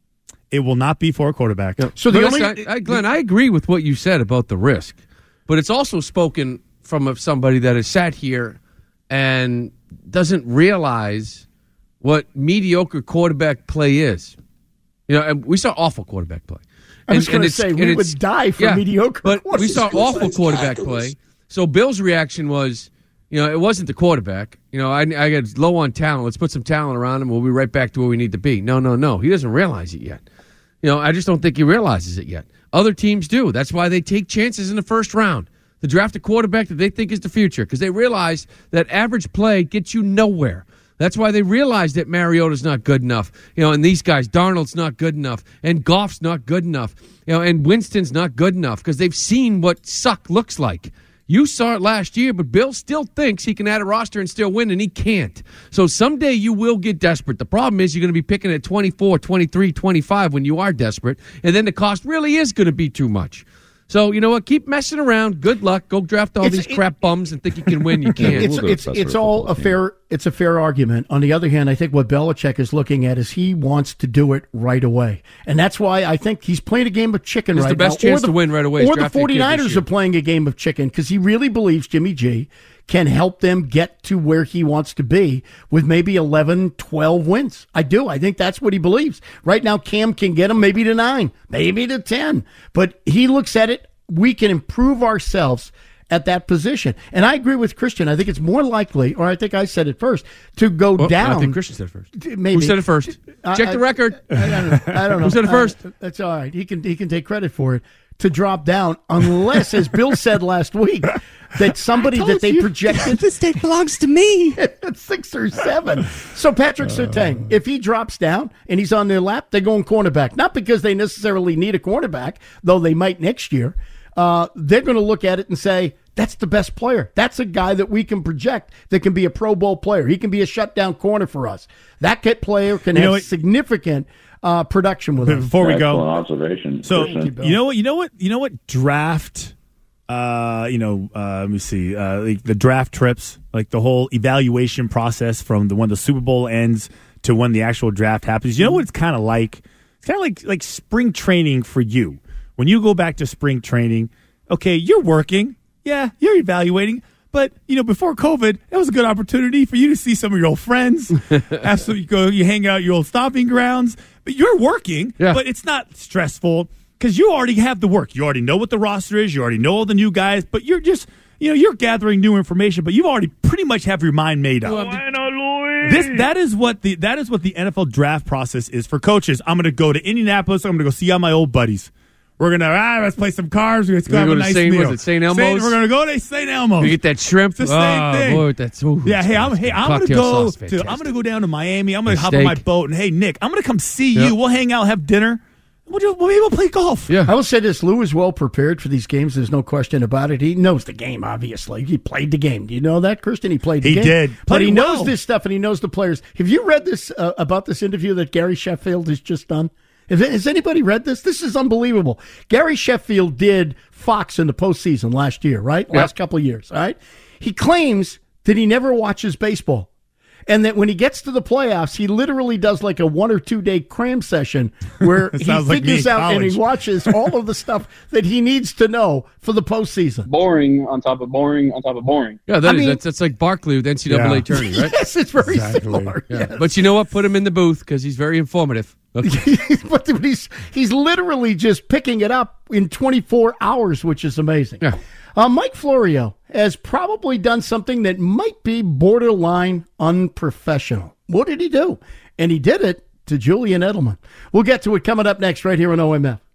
Speaker 10: it will not be for a quarterback.
Speaker 9: So the
Speaker 8: But
Speaker 9: only
Speaker 8: listen, I, I, Glenn, I agree with what you said about the risk, but it's also spoken from a, somebody that has sat here and doesn't realize what mediocre quarterback play is. You know, and we saw awful quarterback play.
Speaker 9: I was
Speaker 8: And-
Speaker 9: going
Speaker 8: and
Speaker 9: to
Speaker 8: it's-
Speaker 9: say
Speaker 8: and
Speaker 9: we
Speaker 8: it's-
Speaker 9: would die for
Speaker 8: yeah,
Speaker 9: mediocre.
Speaker 8: but we
Speaker 9: quarterbacks.
Speaker 8: saw awful quarterback play. So Bill's reaction was, you know, it wasn't the quarterback. You know, I, I got low on talent. Let's put some talent around him. We'll be right back to where we need to be. No, no, no. He doesn't realize it yet. You know, I just don't think he realizes it yet. Other teams do. That's why they take chances in the first round to draft a quarterback that they think is the future because they realize that average play gets you nowhere. That's why they realize that Mariota's not good enough. You know, and these guys, Darnold's not good enough, and Goff's not good enough. You know, and Winston's not good enough because they've seen what suck looks like. You saw it last year, but Bill still thinks he can add a roster and still win, and he can't. So someday you will get desperate. The problem is you're going to be picking at twenty-four, twenty-three, twenty-five when you are desperate, and then the cost really is going to be too much. So, you know what? Keep messing around. Good luck. Go draft all
Speaker 9: It's-
Speaker 8: these crap bums and think you can win. You can't.
Speaker 9: It's it's, it's all a fair it's a fair argument. On the other hand, I think what Belichick is looking at is he wants to do it right away, and that's why I think he's playing a game of chicken
Speaker 8: It's
Speaker 9: right
Speaker 8: the best
Speaker 9: now.
Speaker 8: chance
Speaker 9: Or the-
Speaker 8: to win right away is
Speaker 9: Or the
Speaker 8: drafting a kid this
Speaker 9: 49ers
Speaker 8: year.
Speaker 9: are playing a game of chicken because he really believes Jimmy G can help them get to where he wants to be with maybe eleven, twelve wins. I do. I think that's what he believes. Right now, Cam can get him maybe to nine, maybe to ten, but he looks at it. We can improve ourselves at that position. And I agree with Christian. I think it's more likely, or I think I said it first, to go
Speaker 8: Well,
Speaker 9: down.
Speaker 8: I think Christian said it first.
Speaker 9: Maybe.
Speaker 8: Who said it first?
Speaker 9: I-
Speaker 8: Check
Speaker 9: I-
Speaker 8: the record.
Speaker 9: I, I don't know. I don't know.
Speaker 8: Who said it first?
Speaker 9: Uh, that's all right. He can he can take credit for it. To drop down, unless, as Bill said last week, that somebody that they projected
Speaker 20: this take belongs to me.
Speaker 9: six or seven. So Patrick Surtain, if he drops down and he's on their lap, they're going cornerback. Not because they necessarily need a cornerback, though they might next year. Uh, they're going to look at it and say, that's the best player. That's a guy that we can project that can be a Pro Bowl player. He can be a shutdown corner for us. That kid player can
Speaker 10: You know
Speaker 9: have
Speaker 10: what-
Speaker 9: significant uh, production with him.
Speaker 10: Before we go,
Speaker 11: observation.
Speaker 10: so
Speaker 11: Christian.
Speaker 10: you know what? You know what? You know what? Draft. Uh, you know. Uh, let me see. Uh, like the draft trips. Like like the whole evaluation process from the when the Super Bowl ends to when the actual draft happens. You know what it's kind of like? It's kind of like like spring training for you. When you go back to spring training, okay, you're working. Yeah, you're evaluating. But, you know, before COVID, it was a good opportunity for you to see some of your old friends. After you go, you hang out at your old stomping grounds. But you're working,
Speaker 8: yeah.
Speaker 10: but it's not stressful because you already have the work. You already know what the roster is. You already know all the new guys. But you're just, you know, you're gathering new information. But you've already pretty much have your mind made up. This that is what the that is what the N F L draft process is for coaches. I'm going to go to Indianapolis. I'm going to go see all my old buddies. We're going to, ah, let's play some cards. Let's go have
Speaker 8: go
Speaker 10: a
Speaker 8: to
Speaker 10: nice
Speaker 8: Saint,
Speaker 10: meal.
Speaker 8: Was it Saint Elmo's?
Speaker 10: Saint, we're going to go to Saint Elmo's.
Speaker 8: You get that shrimp.
Speaker 10: It's the same
Speaker 8: oh,
Speaker 10: thing.
Speaker 8: Boy, that's, ooh,
Speaker 10: yeah, hey, I'm, hey, I'm going to go to, I'm going to go down to Miami. I'm going to hop on my boat. And, hey, Nick, I'm going to come see yep. you. We'll hang out, have dinner. We'll, just, we'll maybe we'll play golf.
Speaker 9: Yeah. I will say this. Lou is well prepared for these games. There's no question about it. He knows the game, obviously. He played the game. Do you know that, Kristen? He played the
Speaker 10: he
Speaker 9: game.
Speaker 10: He did.
Speaker 9: But
Speaker 10: Played
Speaker 9: he
Speaker 10: well.
Speaker 9: knows this stuff, and he knows the players. Have you read this uh, about this interview that Gary Sheffield has just done? Has anybody read this? This is unbelievable. Gary Sheffield did Fox in the postseason last year, right? Yep. Last couple of years, all right? He claims that he never watches baseball. And that when he gets to the playoffs, he literally does like a one or two day cram session where he figures
Speaker 10: like
Speaker 9: out and he watches all of the stuff that he needs to know for the postseason.
Speaker 20: Boring on top of boring on top of boring.
Speaker 8: Yeah, that
Speaker 9: I
Speaker 8: is.
Speaker 9: mean,
Speaker 8: that's, that's like Barkley with N C double A yeah. tourney, right?
Speaker 9: Yes, it's very
Speaker 10: exactly.
Speaker 9: similar.
Speaker 8: Yeah.
Speaker 9: Yes.
Speaker 8: But you know what? Put him in the booth because he's very informative. Okay.
Speaker 9: But he's, he's literally just picking it up in twenty-four hours, which is amazing.
Speaker 8: Yeah.
Speaker 9: Uh, Mike Florio has probably done something that might be borderline unprofessional. What did he do? And he did it to Julian Edelman. We'll get to it coming up next right here on O M F.